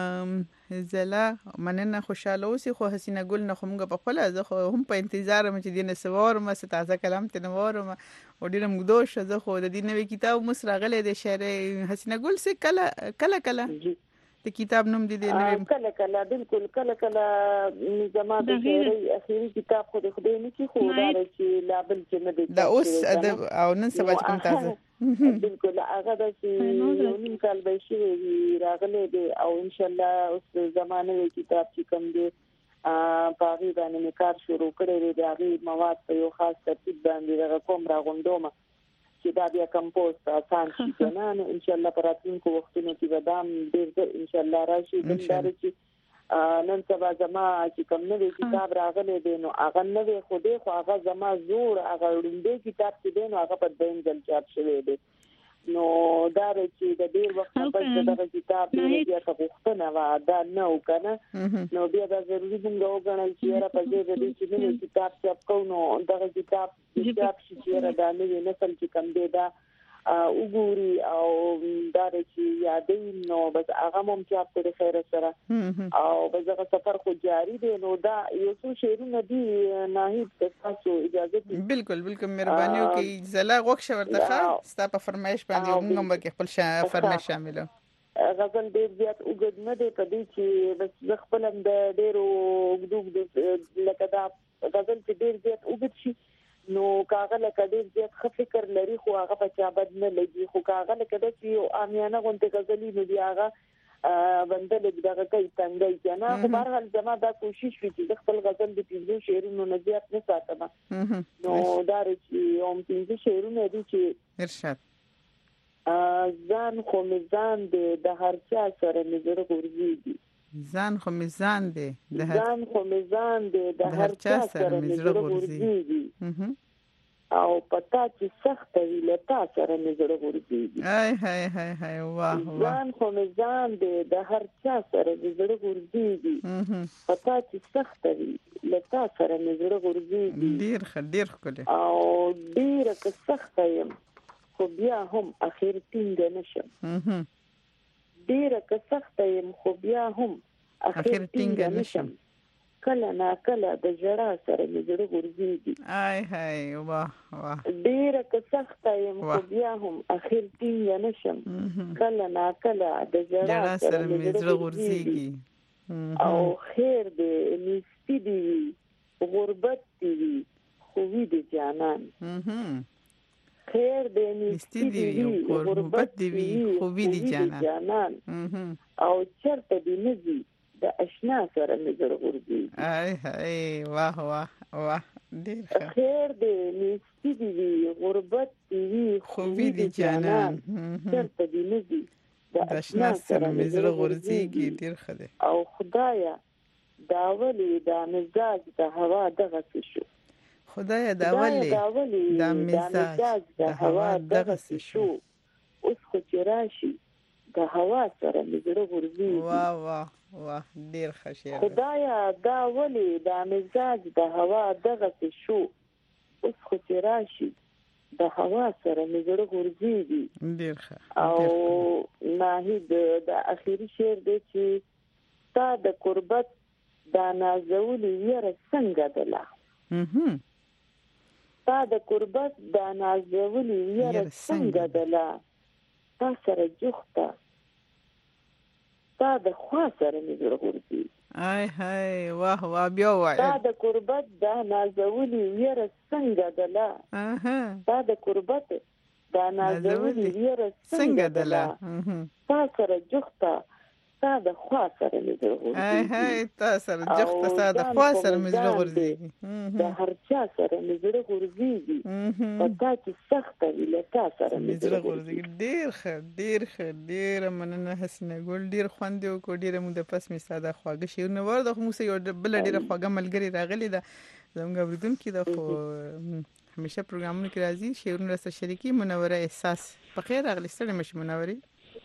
زلا مننه خوشاله اوسې خو حسینه ګل نه خو موږ په خپل زه خو هم په انتظار مې چې دینه سوار ما ست تازه کلام ته نوور ما او ډیره مګدوش زه خو د دې نوې کتاب مسراغله د شعر حسینه ګل سه کله کله کله د کتاب نوم دی دی کله کله بالکل کله کله زما د شعري اخیری کتاب خو د خدای نه کی خو دا چې لابل چې نه دی دا اوس ادب او نن سبا کوم تاسو بالکل هغه د چې یو نیم کال به شي راغله دی او ان شاء الله اوس زمانه کتاب چې کوم دی په هغه باندې کار شروع کړی دی هغه مواد په یو خاص ترتیب باندې کوم راغونډوم چې دا بیا کمپوز آسان شي کنه نو ان شاء الله پراتونکو وختونو کې بدام ډېر ان شاء الله راشي بلدار چې نن سبا زما چې کوم نوې کتاب راغلی دی نو هغه نوې خو دې خو هغه زما زور هغه وړاندې کتاب چې دی نو هغه په دیم ځل چاپ شوی دی نو دا چې د ډېر وخت په دغه کتاب دی بیا تاسو نه وا دا نو کنه نو بیا دا ضروري څنګه وګڼل چې را په دې د چې نوې کتاب چاپ کوو نو دغه کتاب کتاب چې را د نوې نسل چې کوم دی دا وګوري او دا چې یادې نو بس هغه مم چاپ کړي خیر سره او بس هغه سفر خو جاری دی نو دا یو څه شعرونه دي ناهید تاسو اجازه دي بالکل بالکل مهرباني وکړئ زلا غوښ ورته ستا په فرمایش باندې موږ هم کې خپل فرمایش شاملو غزل ډېر زیات وګد نه دی په دې چې بس خپل د ډېرو وګدوګ لکه دا غزل چې ډېر زیات وګد شي نو کاغه لکه ډېر زیات ښه فکر لري خو هغه په چا بد نه لګي خو کاغه لکه د چې عامیانه غونډه غزلي نو دی هغه بندل دغه کوي څنګه کنه خو بهرحال زما دا کوشش وی چې خپل غزل د پنځو شعرونو نه زیات نه ساتم نو دا چې اوم پنځه شعرونه دي چې ارشاد ځان خو میزان دی د هر چا سره نظر ورزيږي ځان خو میزان دی د ځان خو میزان دی د هر چا سره نظر ورزيږي او پتا چې سخت وی لتا سره نظر ورزيږي هاي هاي هاي هاي واه واه ځان خو میزان دی د هر چا سره نظر ورزيږي پتا چې سخت وی لتا سره نظر ورزيږي ډیر ښه ډیر ښکلی او ډیر که سخت یم خو بیا هم اخر ټینګ نشم ډیر که سخت یم خو بیا هم اخر ټینګ نشم کله نا کله د جړا سره مې زړه ورځيږي آی هاي واه واه ډیر که سخت یم خو بیا هم اخر ټینګ نشم کله نا کله د جړا سره مې زړه ورځيږي او خیر دې نستی دی غربت دی خو وی دی جانان خیر دې نستی دی غربت دی خو وی دی جانان او چرته دی نزي د اشنا سره نظر ورځي آی هاي واه واه واه ډیر خیر دې نستی دی غربت دی خو وی دی جانان چرته دی نزي د اشنا سره نظر ورځي ډیر خده او خدایا دا ولی دا مزاج د هوا دغه شو خدایا دا ولی دا مزاج د هوا دغه شو اوس خو چې راشي د هوا سره مزړه ورځي واه واه واه ډیر ښه شعر خدایا دا ولی دا مزاج د هوا دغه شو اوس خو چې راشي د هوا سره مزړه ورځي ډیر ښه او ناهید د اخیری شعر دی چې تا د قربت دا نازولي یره څنګه دلا تا د قربت دا نازولي یره څنګه دلا تا سره جوخته تا د خوا سره نظر ورځي آی هاي واه واه بیا وای تا د قربت دا نازولي یره څنګه دلا اها تا د قربت دا نازولي یره څنګه دلا تا سره جوخته تا د خوا سره نظر ورځي آی هاي تا سره جوخته تا د خوا سره نظر ورځي د هر چا سره نظر ورځي پتا چې سخت وی لتا سره نظر ورځي ډیر ښه ډیر ښه ډیر مننه حسنه ګل ډیر خوند یو کو ډیر موږ د پس می ساده خواږه شیر نه ورده خو موږ یو بل ډیر خواږه ملګری راغلی دا زموږ بریدون کې د خو همیشه پروګرامونه کې راځي شعرونه سره شریکي منوره احساس په خیر راغلی ستړي مشه منوري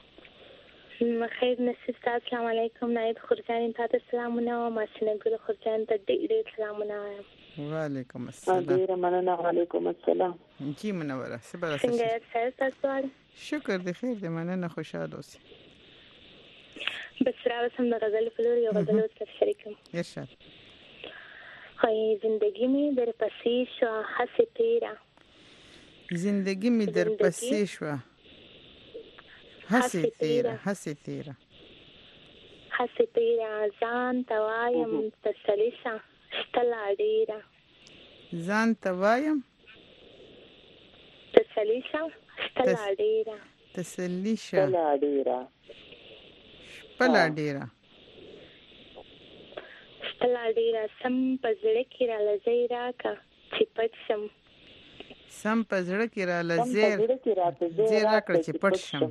خیر نصیب السلام علیکم نایب خورجان تاسو سلامونه او ماشینه ګل خورجان ته ډېر سلامونه وعلیکم السلام ډیر مننه وعلیکم السلام کی منوره سبا څنګه تاسو شکر د خیر د مننه خوشاله اوسئ بس راوسم د غزل فلور یو غزل سره شریکم ارشاد خای زندگی می در پسی شو حس تیرا زندگی می در پسی شو حس تیرا حس تیرا حس تیرا ځان توایم تسلیشا شتلا ډیرا ځان توایم تسلیشا شتلا ډیرا تسلیشا شتلا ډیرا شتلا ډیرا شتلا ډیرا سم پزړه کې را لځي راکا چې پټ شم سم پزړه کې را لځي زه راکړه چې پټ شم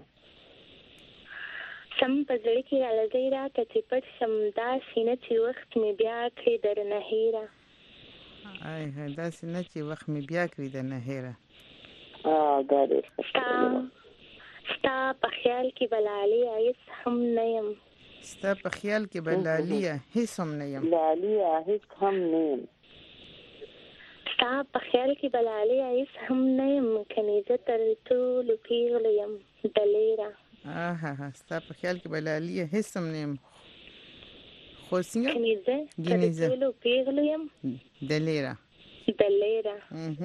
سم پزړه کې را لځي راکا چې پټ شم دا سینه چې وخت می بیا کړی در نه هیره آی هه دا سینه چې وخت می بیا کړی در نه هیره اه دا دې ستا په خیال کې بلالي ایس هم نه یم ستا په خیال کې بلالي هیڅ هم نه یم بلالي هیڅ هم نه یم ستا په خیال کې بلالي ایس هم نه یم کنيزه تر ټولو پیغلو یم دلیره آها ها ستا په خیال کې بلالي هیڅ هم نه یم خو څنګه کنيزه تر ټولو پیغلو یم دلیره دلیره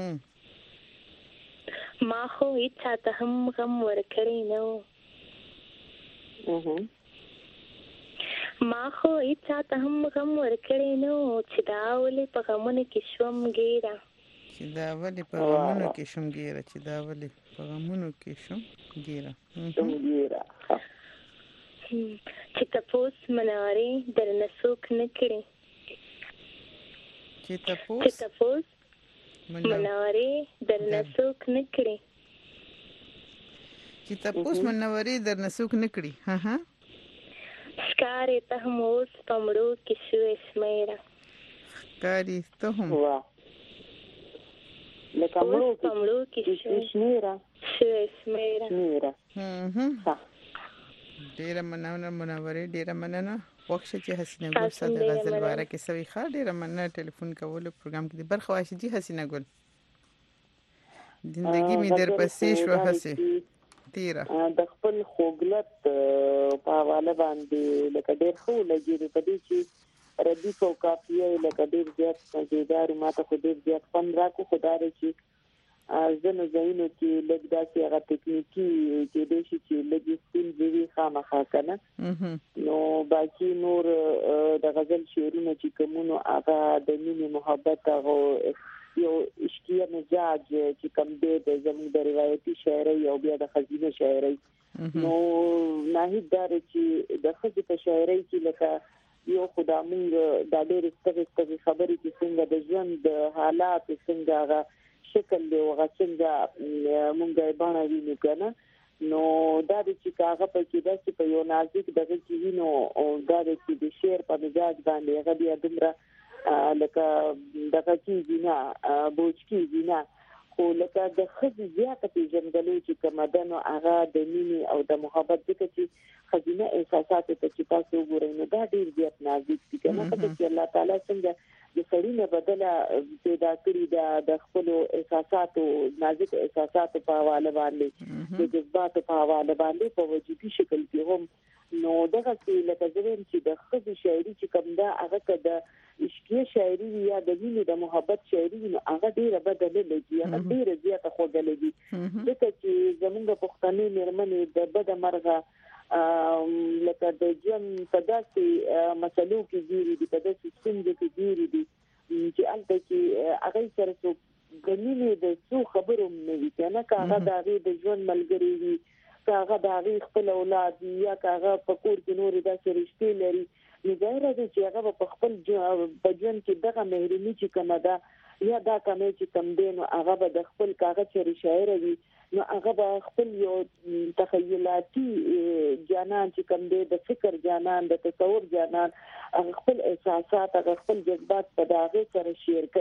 ما خو هیڅ ته هم غم ورکړی نه و ما خو هیڅ ته هم غم ورکړی نه و چې دا ولې په غمونو کې شوم ګیره چې دا ولې په غمونو کې شوم ګیره چې دا ولې په غمونو کې شوم ګیره ګیره چې تاسو مناري درنه څوک نه کړی چې تاسو چې تاسو منوري درنه څوک نه کړی چې تاسو منوري درنه څوک نه کړی ها ها ښکارې ته هم اوس پمړو کې شوې شمیره ښکارې ته هم لکه مړو پمړو کې شمیره شوې شمیره شمیره ها ډیره مننه منوري ډیره مننه وخت چې حسینه ګل ساده غزل واره کې سوي ښه ډیره مننه ټلیفون کول پروګرام کې برخه واشه دي حسینه ګل زندگی می در پسې شو حسې تیرا د خپل خوګلت په حواله باندې لکه ډیر خو لګیږي په دې چې ردیف او کافیه لکه ډیر زیات مزیدار ماته خو ډیر زیات فن راکو خدای چې زنه زینو کې لږ داسې هغه ټکنیکی کې د شي چې لږ سپین دی خامخا کنه نو باقي نور د غزل شعرونه چې کومونو هغه د مینې محبت هغه یو اشتیاق مزاج چې کوم دی د زموږ د روایتي شاعري او بیا د خزینه شاعري نو ناهید دار چې د خزې په شاعري کې لکه یو خدامنګ د ډېر ستغ ستغ خبرې چې څنګه د ژوند د حالات څنګه هغه شکل دی او څنګه مونږه باندې وینو کنه نو دا د چې هغه په کې داسې په یو نازک دغه کې وینو او دا د چې د شعر په مزاج باندې هغه بیا دمره لکه دغه کې وینا بوج کې وینا خو لکه د خزي زیاته پیژندلو چې کومدن هغه د مینې او د محبت د چې خزینه احساسات ته چې تاسو وګورئ نو دا ډیر زیات نازک دي کنه چې الله تعالی څنګه د سړی نه بدله پیدا کړی د خپل احساساتو نازک احساساتو په حواله باندې د جذباتو په حواله باندې په وجودي شکل کې هم نو دغه څه لکه زمين چې د خزي شاعري چې کوم دا هغه کده عشقي شاعري یا د مینې د محبت شاعري نو هغه ډیره بدله لګي هغه ډیره زیاته خوږه لګي ځکه چې زمونږ پښتني مېرمنې د بد مرغه لکه د جن په داسې مسلو کې ګیري دي په داسې څنګه کې ګیري دي چې البته چې هغه سره څو غنیمه د څو خبرو نه وي کنه هغه د هغه د ژوند ملګری وي هغه د هغه خپل اولاد یا هغه په کور کې نور داسې رشتې لري نو ظاهر دی چې هغه په خپل په ژوند کې دغه مهرباني چې کومه ده یا دا کومه چې کم دین او هغه به د خپل کاغذ چری شاعر وي نو هغه به خپل یو تخیلاتي جانان چې کوم دی د فکر جانان د تصور جانان هغه خپل احساسات هغه خپل جذبات په داغه سره شیر کوي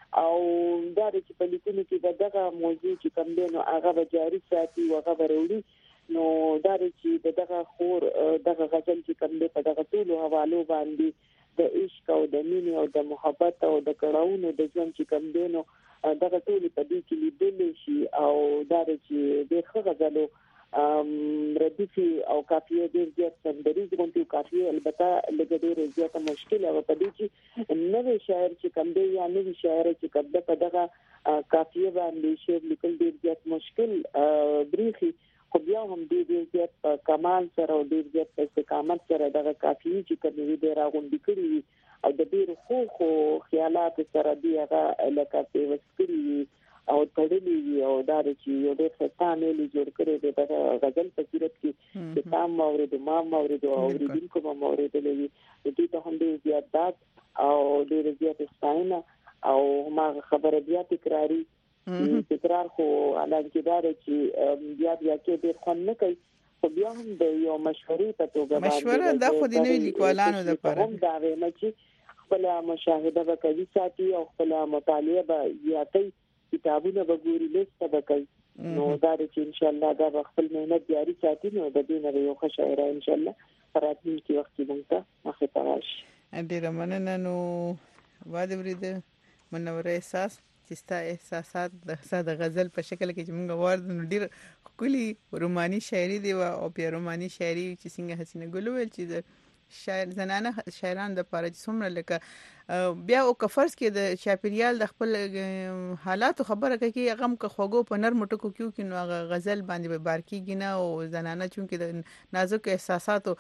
او دا چې په لیکونو کې به دغه موضوع چې کوم دی نو هغه به جاری ساتي او هغه به وروړي نو دا چې دغه خور دغه غزل چې کوم دی په دغه ټولو حوالو باندې د عشق او د مینې او د محبت او د کړهونو د ژوند چې کوم دی نو دغه ټول په دې کې لیدل شي او دا چې د ښه غزلو ام ردیفي او کافیه ډیر زیات سندریز غونډي کافیه البته لږ ډیر زیات مشکل او په دې چې نوې شاعر چې کوم دی یا نوې شاعر چې کوم ده په دغه کافیه باندې شعر لیکل ډیر زیات مشکل بریخي خو بیا هم ډیر زیات په کمال سره او ډیر زیات په استقامت سره دغه کافیه چې کوم دی راغونډي کړی او د ډیر خو خو خیالات سره دی هغه لکه په وسکري او تړلې وي او دا چې یو ډېر ستانه لې جوړ کړی دی د غزل په صورت کې چې تام مورید ما مورید او اوریدونکو ما مورید لوي د دې ته هم ډېر زیات داد او ډېر زیات ستاینه او ما خبره بیا تکراری تکرار خو علاوه دا چې بیا بیا کې ډېر خوند نه کوي خو بیا هم د یو مشورې په توګه مشوره د خو د نوې لیکوالانو لپاره دا ویل چې خپل مشاهده وکړي ساتي او خپل مطالعه به زیاتې کتابونه به ګوري لیست به کوي نو دا چې ان شاء الله دا خپل مهنت جاری ساتي نو د دې نه یو ښه شاعر ان شاء الله راتلونکي وخت کې مونږ مخه تراش ډیر مننه نو واده ورید منوره احساس چې ستا احساسات د ساده غزل په شکل کې چې مونږ وارد ډیر خولي روماني شاعري دی او بیا روماني شاعري چې څنګه حسینه ګل ویل چې شاعر زنانه شاعران د پاره چې څومره لکه بیا او کفرس کې د چاپیریال د خپل حالات خبره کوي غم که خوګو په نرم ټکو کیو کې نو غزل باندې به بار کیږي نه او زنانه چونکې د نازک احساساتو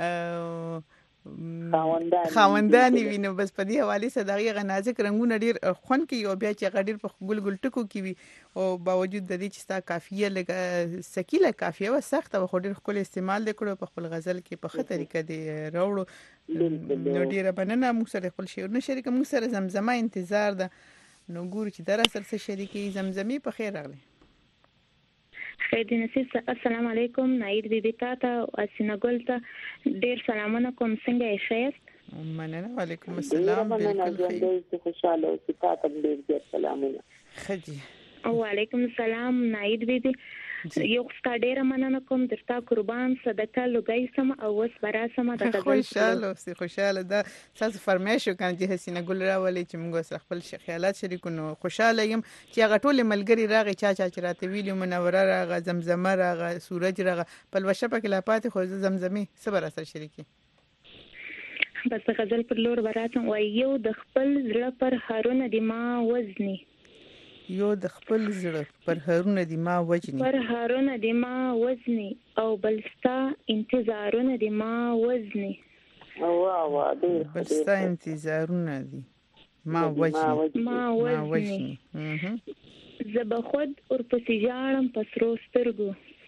خاوندانی ویني بس په دې حواله سره دغه نازک رنگونه ډیر خون کې او بیا چې غډیر په ګل ګل ټکو کې وي او باوجود د دې چې ستا کافیه لګه سکیله کافیه و سخت او ډیر خپل استعمال وکړو په خپل غزل کې په خطر کې دی راوړو نو ډیر بننه موږ سره خپل شعر نه شریک موږ سره زمزمه انتظار ده نو ګور چې در سره شریکي زمزمي په خیر راغلی خیر دی نصیب السلام علیکم ناید بی بی تا تا اسینا ګل ته ډیر سلامونه کوم څنګه یې ښه مننه وعلیکم السلام بالکل خیر خوشاله او ستاسو ډیر ډیر سلامونه خجی وعلیکم السلام ناید بی بی یو ښه ډیر مننه کوم درته قربان صدقه لګای سم او وس برا سم د خوشاله او خوشاله ده تاسو فرمایش وکړئ چې حسینه ګل راولي چې موږ سره خپل خیالات شریکونو خوشاله یم چې هغه ټول ملګری راغی چا چا چې راته ویلو منوره راغه زمزمه راغه سورج راغه په لوشه په کې لا پاتې خو زمزمي صبر سره شریکي بس غزل پر لور براتم و یو د خپل زړه پر هارونه دی ما وزني یو د خپل زړه پر هارونه دی ما وجني پر هارونه دی ما وزني او بلستا انتظارونه دی ما وزني واه واه ډیر بلستا انتظارونه دی ما وجني ما وزني زب خود اور پسې جاړم پسرو سترګو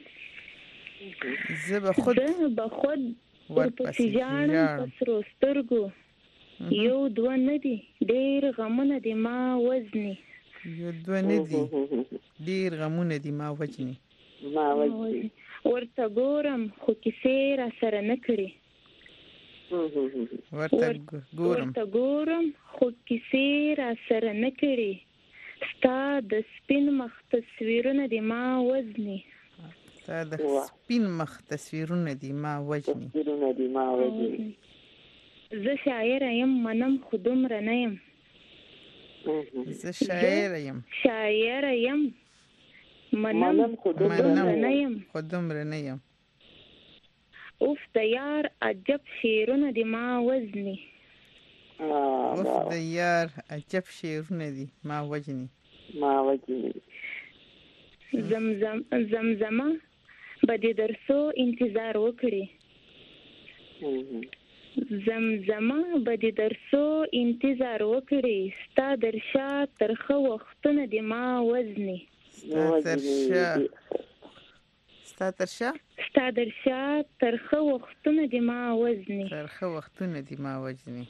زب خود زب خود اور پسې جاړم پسرو سترګو یو دوه ندی ډیر غمونه دی ما وزني یو دوه نه دي ډیر غمونه دي ما وجني ما وجني ورته ګورم خو کیسې را سره نه کړي ورته ګورم ورته ګورم خو کیسې را سره نه کړي ستا د سپین مخ تصویرونه دي ما وزني ستا د سپین مخ تصویرونه دي ما وجني تصویرونه دي ما وجني زه شاعر یم منم خودم رنه یم زه شاعر یم شاعر یم منم خودم رنه یم خودم رنه یم اوف د یار عجب شعرونه دی ما وزني اوف د یار عجب شعرونه دی ما وجني ما وجني زمزم زمزمه بده درسو انتظار وکړي زمزمه بده درسو انتظار وکړي ستا درشا ترخه وختونه دی ما وزني ستا درشا ستا ترشا ستا درشا ترخه وختونه دی ما وزني ترخه وختونه دی ما وزني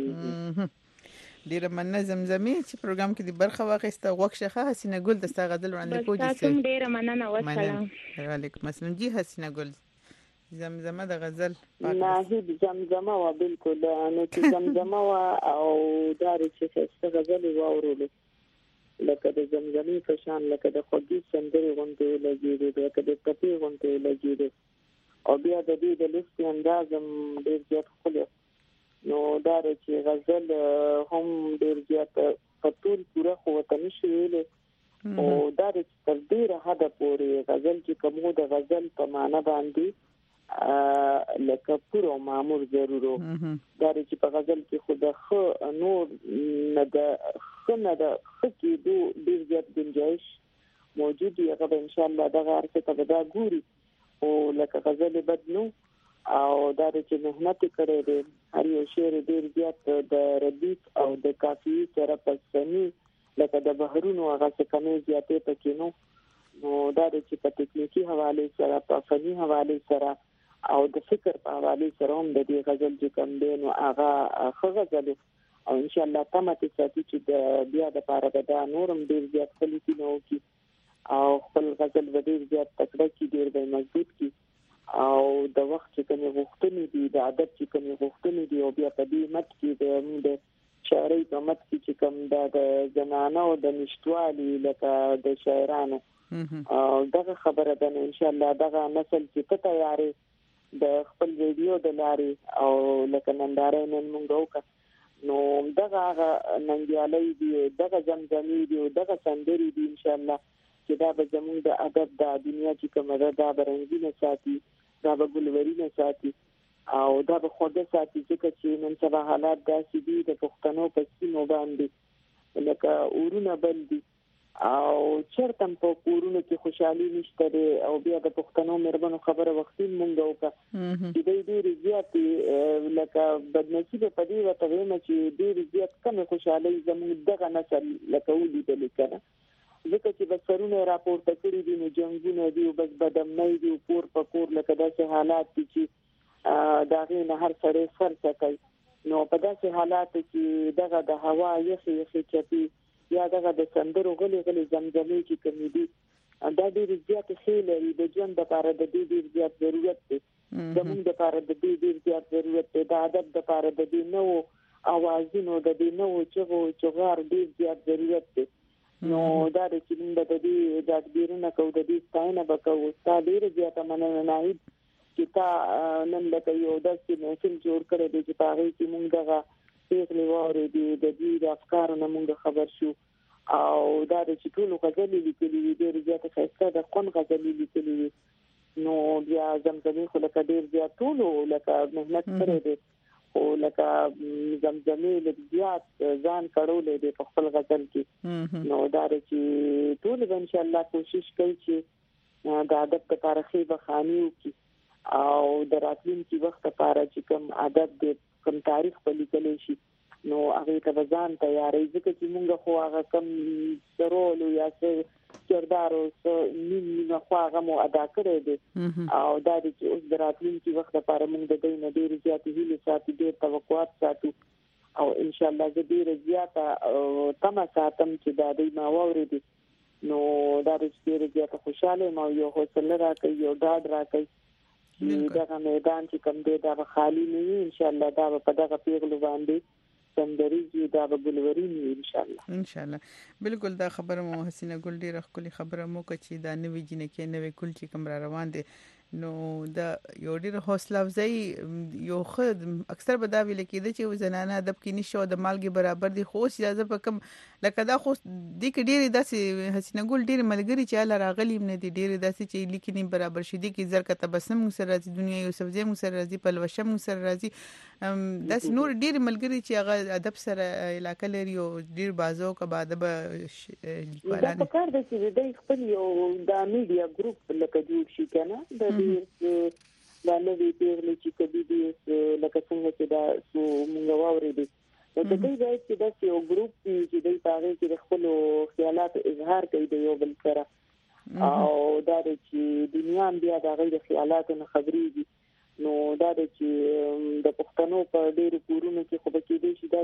ډیر مننه زمزمي چې پروګرام کې د برخه واخیسته وښه حسینه ګل د ستا غزل وړاندې کوجی تاسو ډیر مننه والسلام وعلیکم السلام جی حسینه ګل زمزمه د غزل ناهید زمزمه و بالکل نو چې زمزمه و او دار چې څه غزل واورول لکه د زمزمې په شان لکه د خوږې سندرې غوندې لګېدې لکه د ټپې غوندې لګېدې او بیا د دې د لوستي انداز هم ډېر زیات ښکلی نو دا دی چې غزل هم ډېر زیات په ټول پوره خو ورته نشي ویلی او دا دی چې تر ډېره حده پورې غزل چې کوم و د غزل په معنا باندې لکه پوره او معمول ضرور و دا دی چې په غزل کې خو د ښه نور نه د ښه نه د ښه کېدو ډېر زیات ګنجایش موجود وي هغه به انشاءالله دغه هر څه ته به دا ګوري او لکه غزل بد نو او دا چې مهنت کړی دی هر یو شعر ډېر زیات د ردیف او د قافیې سره پسنی لکه د بحرونو هغه څه کمې زیاتې پکې نو نو دا چې په تکنیکی حواله سره په فني حواله سره او د فکر په حواله سره هم د دې غزل چې کوم دی نو هغه ښه غزل او ان شاء الله تمه ساتي چې د بیا د پاره به دا نورم ډېر زیات کلیتی نو کی او خپل غزل به ډېر زیات تکړه کی ډېر به مضبوط کی او د وخت چې کوم غوښتنې دي د عادت چې کوم غوښتنې دي او بیا په دې مت کې د شاعري په مت کې چې کوم د زنانه او د نشټوالي لکه د شاعرانو او دغه خبره ده ان شاء الله دغه نسل چې ته تیارې د خپل ویډیو د لارې او لکه نندارې نن مونږ وکړو نو دغه هغه ننګیالۍ دي دغه زمزمې دي دغه سندرې دي ان شاء الله چې دا به زموږ د ادب د دنیا چې کومه ده دا به رنګینه ساتي دا به ګلورینه ساتي او دا به خوږه ساتي ځکه چې نن سبا حالات داسې دي د پښتنو په سیمو باندې لکه اورونه بل دي او چرته په کورونو کې خوشحالي نشته او بیا د پښتنو مېرمنو خبره وختي مونږ وکړه چې دوی ډېر زیات لکه بدنصیبه په دې وته وایم چې ډېر زیات کم خوشحالي زموږ دغه نسل لکه ولیدل کنه ځکه چې بسرونه راپورته کړی دي نو جنگونه دي او بس بدمنۍ دي کور په کور لکه داسې حالات دي چې دا غي نه هر سړی فرصه کوي نو په داسې حالات کې دغه د هوا یخي یخي چپی یا دغه د سندرو غلي غلي زمزمې چې کوم دي دا ډېر زیات خېل لري د ژوند لپاره د دې ډېر زیات ضرورت دی زموږ لپاره د دې ډېر زیات ضرورت دی د ادب لپاره د دې نو اوازونو د دې نو چغو چغار ډېر زیات ضرورت دی نو دا چې موږ د دې د تدبیرونو کو د دې ستاینه وکړو ستاسو ډېر زیات مننه ناهید چې تا نن لکه یو داسې محفل جوړ کړی دی چې هغه کې موږ دغه پیغلې واره دي د دې د افکارو موږ خبر شو او دا چې ټول غزلې لیکلي دي ډېر زیات ښایسته د قوم غزلې لیکلي دي نو بیا زمزمې خو لکه ډېر زیات ټول لکه مهنت کړی دی او لکه زمزمې لږ زیات ځان کړولې دي په خپل غزل کې نو دا چې ټول ان شاء الله کوشش کوي چې د ادب لپاره خې بخاني وکړي او د راتلونکي وخت لپاره چې کوم ادب د کوم تاریخ په لیکل شي نو هغه ته ځان تیارې ځکه چې موږ خو هغه کوم رول یا څه کردار او څه نیمه خو هغه مو ادا کړی دی او دا چې اوس د راتلونکي وخت لپاره موږ د دې نه ډېر زیات هیله ساتو ډېر توقعات ساتو او ان شاء الله زه ډېر زیات تمه ساتم چې دا د ما ووري نو دا ډېر زیات خوشاله ما یو حوصله راکړي یو ډاډ راکړي دغه میدان چې کوم دی دا خالی نه وي ان شاء الله دا په دغه پیغلو باندې سندريږي دا به ګلوري ان شاء الله ان شاء الله بالکل دا خبره مو حسینه ګل ډیره خولي خبره مو کچې دا نوې جنکه نوې کل چې کوم را روان دي نو دا یو ډیره حوصله افزای یو خد اکثر به دا ویل کېده چې زنانه ادب کې نشو د مالګي برابر دي خو اجازه په کم لکه دا خو د کې ډیره داسې حسینه ګل ډیره ملګری چې الله راغلی نه دي ډیره داسې چې لیکني برابر شې دي کې زر کا تبسم سره راځي دنیا یو سبزی مو سره راځي په لوشم سره راځي داسې نور ډیره ملګری چې هغه ادب سره علاقه لري او ډیر بازو کا بعد به لیکوالان دا کار د چې د خپل یو د میډیا ګروپ لکه جوړ شي کنه د دې د نوې پیغلې چې کبي دي لکه څنګه چې دا سو موږ واورېدو د دې ځای چې دا یو ګروپ چې د پاره کې خپل خیالات اظهار کوي د یو بل سره او دا چې دنیا بیا د غیر خیالاتو نه خبرېږي نو دا چې د پښتنو په ډېر کورونو کې خو به کې دي چې دا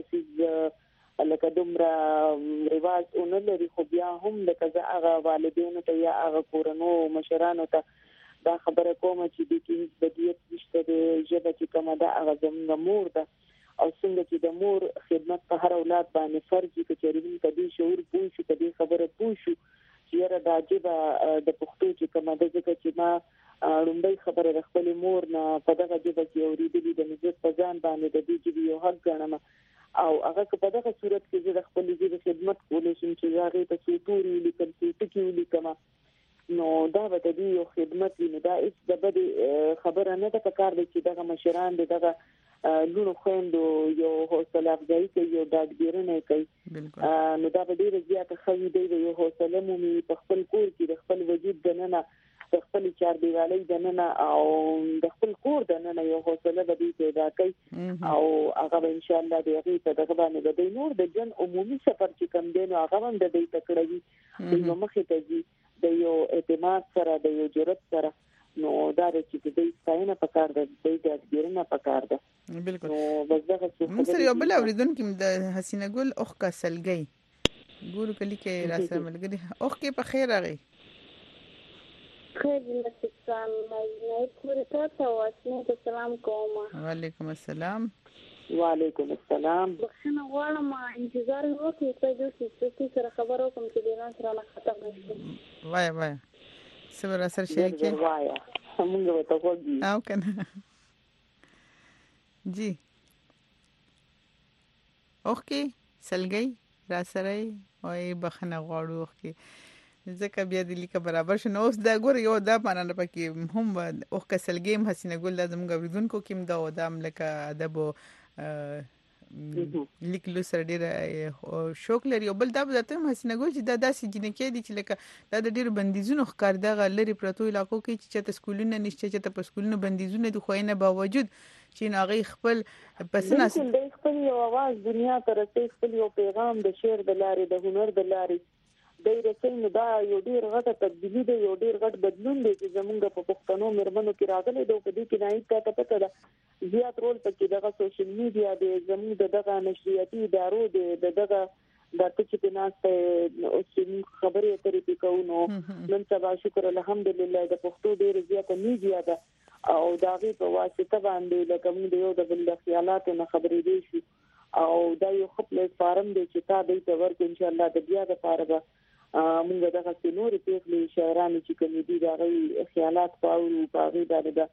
چې لکه دومره رواج اون لري خو بیا هم لکه هغه والدینو ته یا هغه کورونو مشرانو ته دا خبره کوم چې د کې بدیت نشته د ژبه چې کومه ده هغه زموږ مور ده او څنګه چې د مور خدمت په هر اولاد باندې فرض دي چې کدي شعور پوه شي کدي خبره پوه شي چې را د عجيبه د پښتو چې کومه د ځکه چې ما لومړی خبره د خپل مور نه په دغه جبه کې اوریدلې د نجات په ځان باندې د دې جبه یو حق ګڼم او هغه په دغه صورت کې چې د خپل جبه خدمت کولای شم چې هغه په سوتوري لیکل څه لیکم نو دا به د یو خدمت وي نو دا هیڅ د بد خبره نه ده کار دي چې دغه مشران دغه لونو خويندو یو حوصله افزایی کوي یو دادګیرنه کوي نو دا به ډیره زیاته خوي دی یو حوصله مو په خپل کور کې د خپل وجود دننه د خپل چار دیوالۍ دننه او د خپل کور دننه یو حوصله به پیدا کوي او هغه ان شاء الله د هغه په دغه باندې د نور د جن عمومي سفر چې کم دی نو هغه هم د دې تکړوي د مخې ته دي د یو اعتماد سره د یو جرأت سره نو دا چې د دې ستاینه پکار ده د دې ډیرنه پکار ده بالکل نو بس دغه څه موږ سره یو بل اوریدونکو د حسینه ګل اوخ کا سلګي ګورو کلی کې راسه ملګری اوخ کې په خیر راغی خیر دې سلام نه پوره تاسو واسنه سلام کوم وعلیکم السلام وعلیکم السلام بخښنه غواړم انتظار وکړئ چې تاسو چې سره خبرو کوم چې ډیران سره نه ختم نشي وای وای سره سره شریکه وای موږ ته وګورئ او کنه جی اوکې سلګي را سره وای بخښنه غواړو اوکې ځکه بیا د لیکه برابر شنو اوس دا ګور یو دا مانه پکې هم اوخ کسلګیم حسینه ګل د زموږ اوریدونکو کې دا و دا ملکه ادب لیکلو سره ډیره شوق لري او بل دا ته حسینه ګل چې دا داسې جنکې دي چې لکه دا د ډیرو بندیزونو ښکار دغه لري پروتو علاقو کې چې ته سکولونه نشته چې ته سکولونه بندیزونه د خوینه باوجود چې ناغي خپل پسناس د خپل یو आवाज دنیا ته رسي خپل یو پیغام د شعر د لارې د هنر د لارې د رسنۍ دا یو ډیر غټه تبدیلی دی یو ډیر غټ بدلون دی چې زمونږ په پښتنو مرمنو کې راغلی دی په دې کې نه ایته پته ده زیات رول پکې دغه سوشل میډیا دی زمونږ دغه نشریاتي ادارو دی دغه د چې ناسته او چې خبرې اترې کوو نن سبا شکر الحمدلله د پښتو ډیر زیات میډیا ده او داغه په واسطه باندې لکه موږ یو د بل خیالاتو نه خبرې دي شي او دا یو خپل فارم دی چې تا دې ته ورک ان شاء الله د بیا د فارغه موږ دغه سينوري پیغلي شاعرانو چې کوم دي دا غي خیالات پاورو پاغي د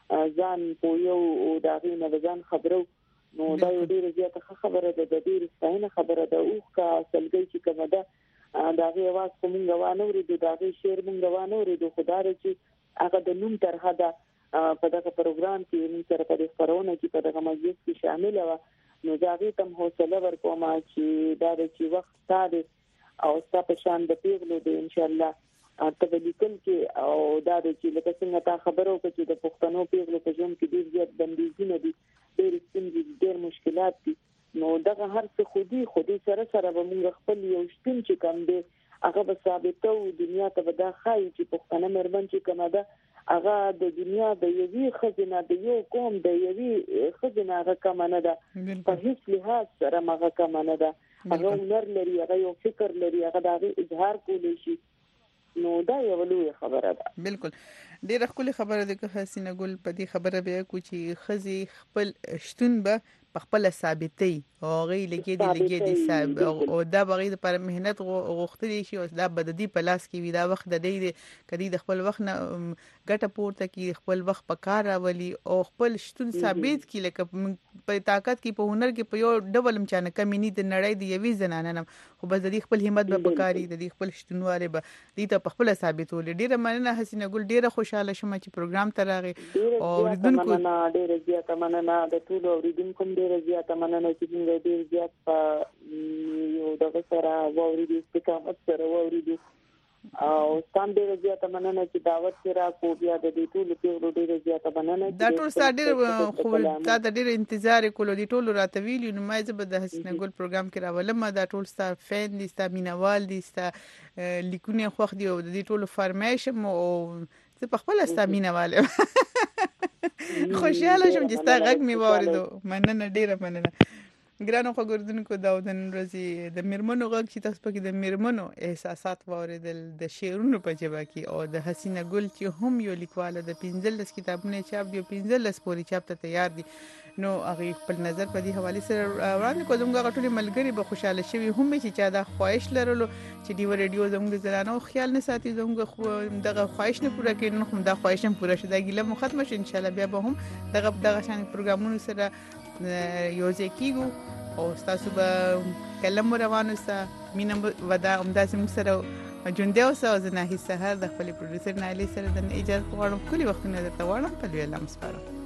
ځان په یو او دا غي نه ځان خبرو نو دا یو ډیر زیاته خبره ده د ډیر ستاینه خبره ده او کا سلګي چې کومه ده دا غي आवाज کوم غوانه ورې دا غي شعر مونږ غوانه ورې خدای چې هغه د نوم طرحه ده په دغه پروګرام کې موږ سره په خبرونه کې په دغه مجلس کې شامل و نو دا غي تم حوصله ورکوم چې دا چې وخت ساده او ستاسو شان د پیغلو د ان شاء الله ته لیکل کې او دا د چې لکه څنګه تا خبرو کې چې د پښتنو پیغلو په ژوند کې ډیر زیات بندیزونه دي ډیر ستونزې ډیر مشکلات دي نو دغه هر څه خودي خودي سره سره به موږ خپل یو شتون چې کم دی هغه به ثابتو دنیا ته به دا خای چې پښتنه مرمن چې کومه ده هغه د دنیا د یوې خزینه د یو قوم د یوې خزینه هغه کم نه ده په هیڅ لحاظ سره هغه کم نه ده هغه نر لري هغه یو فکر لري هغه د اظهار کولی شي نو دا یو لوی خبره ده بالکل ډیره خپل خبره ده که حسینه ګل په دې خبره به کو چې خزي خپل شتون به په خپل ثابتي او غي لګي دي لګي دي ثابت او دا بغیر پر مهنت غوښتلی شي او دا بددي په لاس کې وي دا وخت د دې کدي د خپل وخت نه ګټه پورته کی خپل وخت په کار راولي او خپل شتون ثابت کی لکه په طاقت کې په هنر کې په یو ډول مچانه کمی نه د نړۍ دی یوي زنانه نه خو بس د دې خپل همت به پکاري د دې خپل شتونواله به دې ته په خپل ثابتول ډیره مننه حسینه ګل ډیره خوشاله شوم چې پروګرام ته راغی او اوریدونکو ډیره زیاته مننه د ټول اوریدونکو ډیره زیاته مننه چې موږ ډیر زیات په یو دغه سره ووري استقامت سره ووري او ستان ډیر زیاته مننه چې دعوت سره کو بیا د دې ټول پیغلو ډیر زیاته مننه دا ټول ستاسو خو دا د ډیر انتظار کولو دي ټول راته ویلي نو مې زه به د حسینه ګل پروګرام کې راولم دا ټول ستاسو فین دي ستاسو مینوال دي ستاسو لیکونه خوښ دي او د دې ټول فرمایشم او زه په خپل ستاسو مینواله خوشاله شم چې ستاسو غږ مې واوریدو مننه ډیره مننه ګرانو خبردونکو دا د نن ورځې د میرمنو غږ چې تاسو پکې د میرمنو احساسات واوریدل د شعرونو په ژبه کې او د حسینه ګل چې هم یو لیکواله د پنځلس کتابونه چاپ دی پنځلس پورې چاپ ته تیار دي نو هغه خپل نظر په دې حواله سره وړاندې کوم غا ټولې ملګری به خوشاله شي هم چې چا دا خواهش لرلو چې دی ریډیو زموږ زلانو خیال نه ساتي زموږ خو دغه خواهش نه پوره کړي نو هم دا خواهش هم پوره شي دا ګیله مو ختم شي ان شاء الله بیا به هم دغه دغه شان پروګرامونو سره یوځای کیږو او تاسو به کلم روانو سره مینم ودا همداسې موږ سره جونډه اوسه او زه نه هیڅ سحر د خپل پروډوسر نایلی سره د اجازه غواړم کلی وختونه درته غواړم په لوی لمس پاره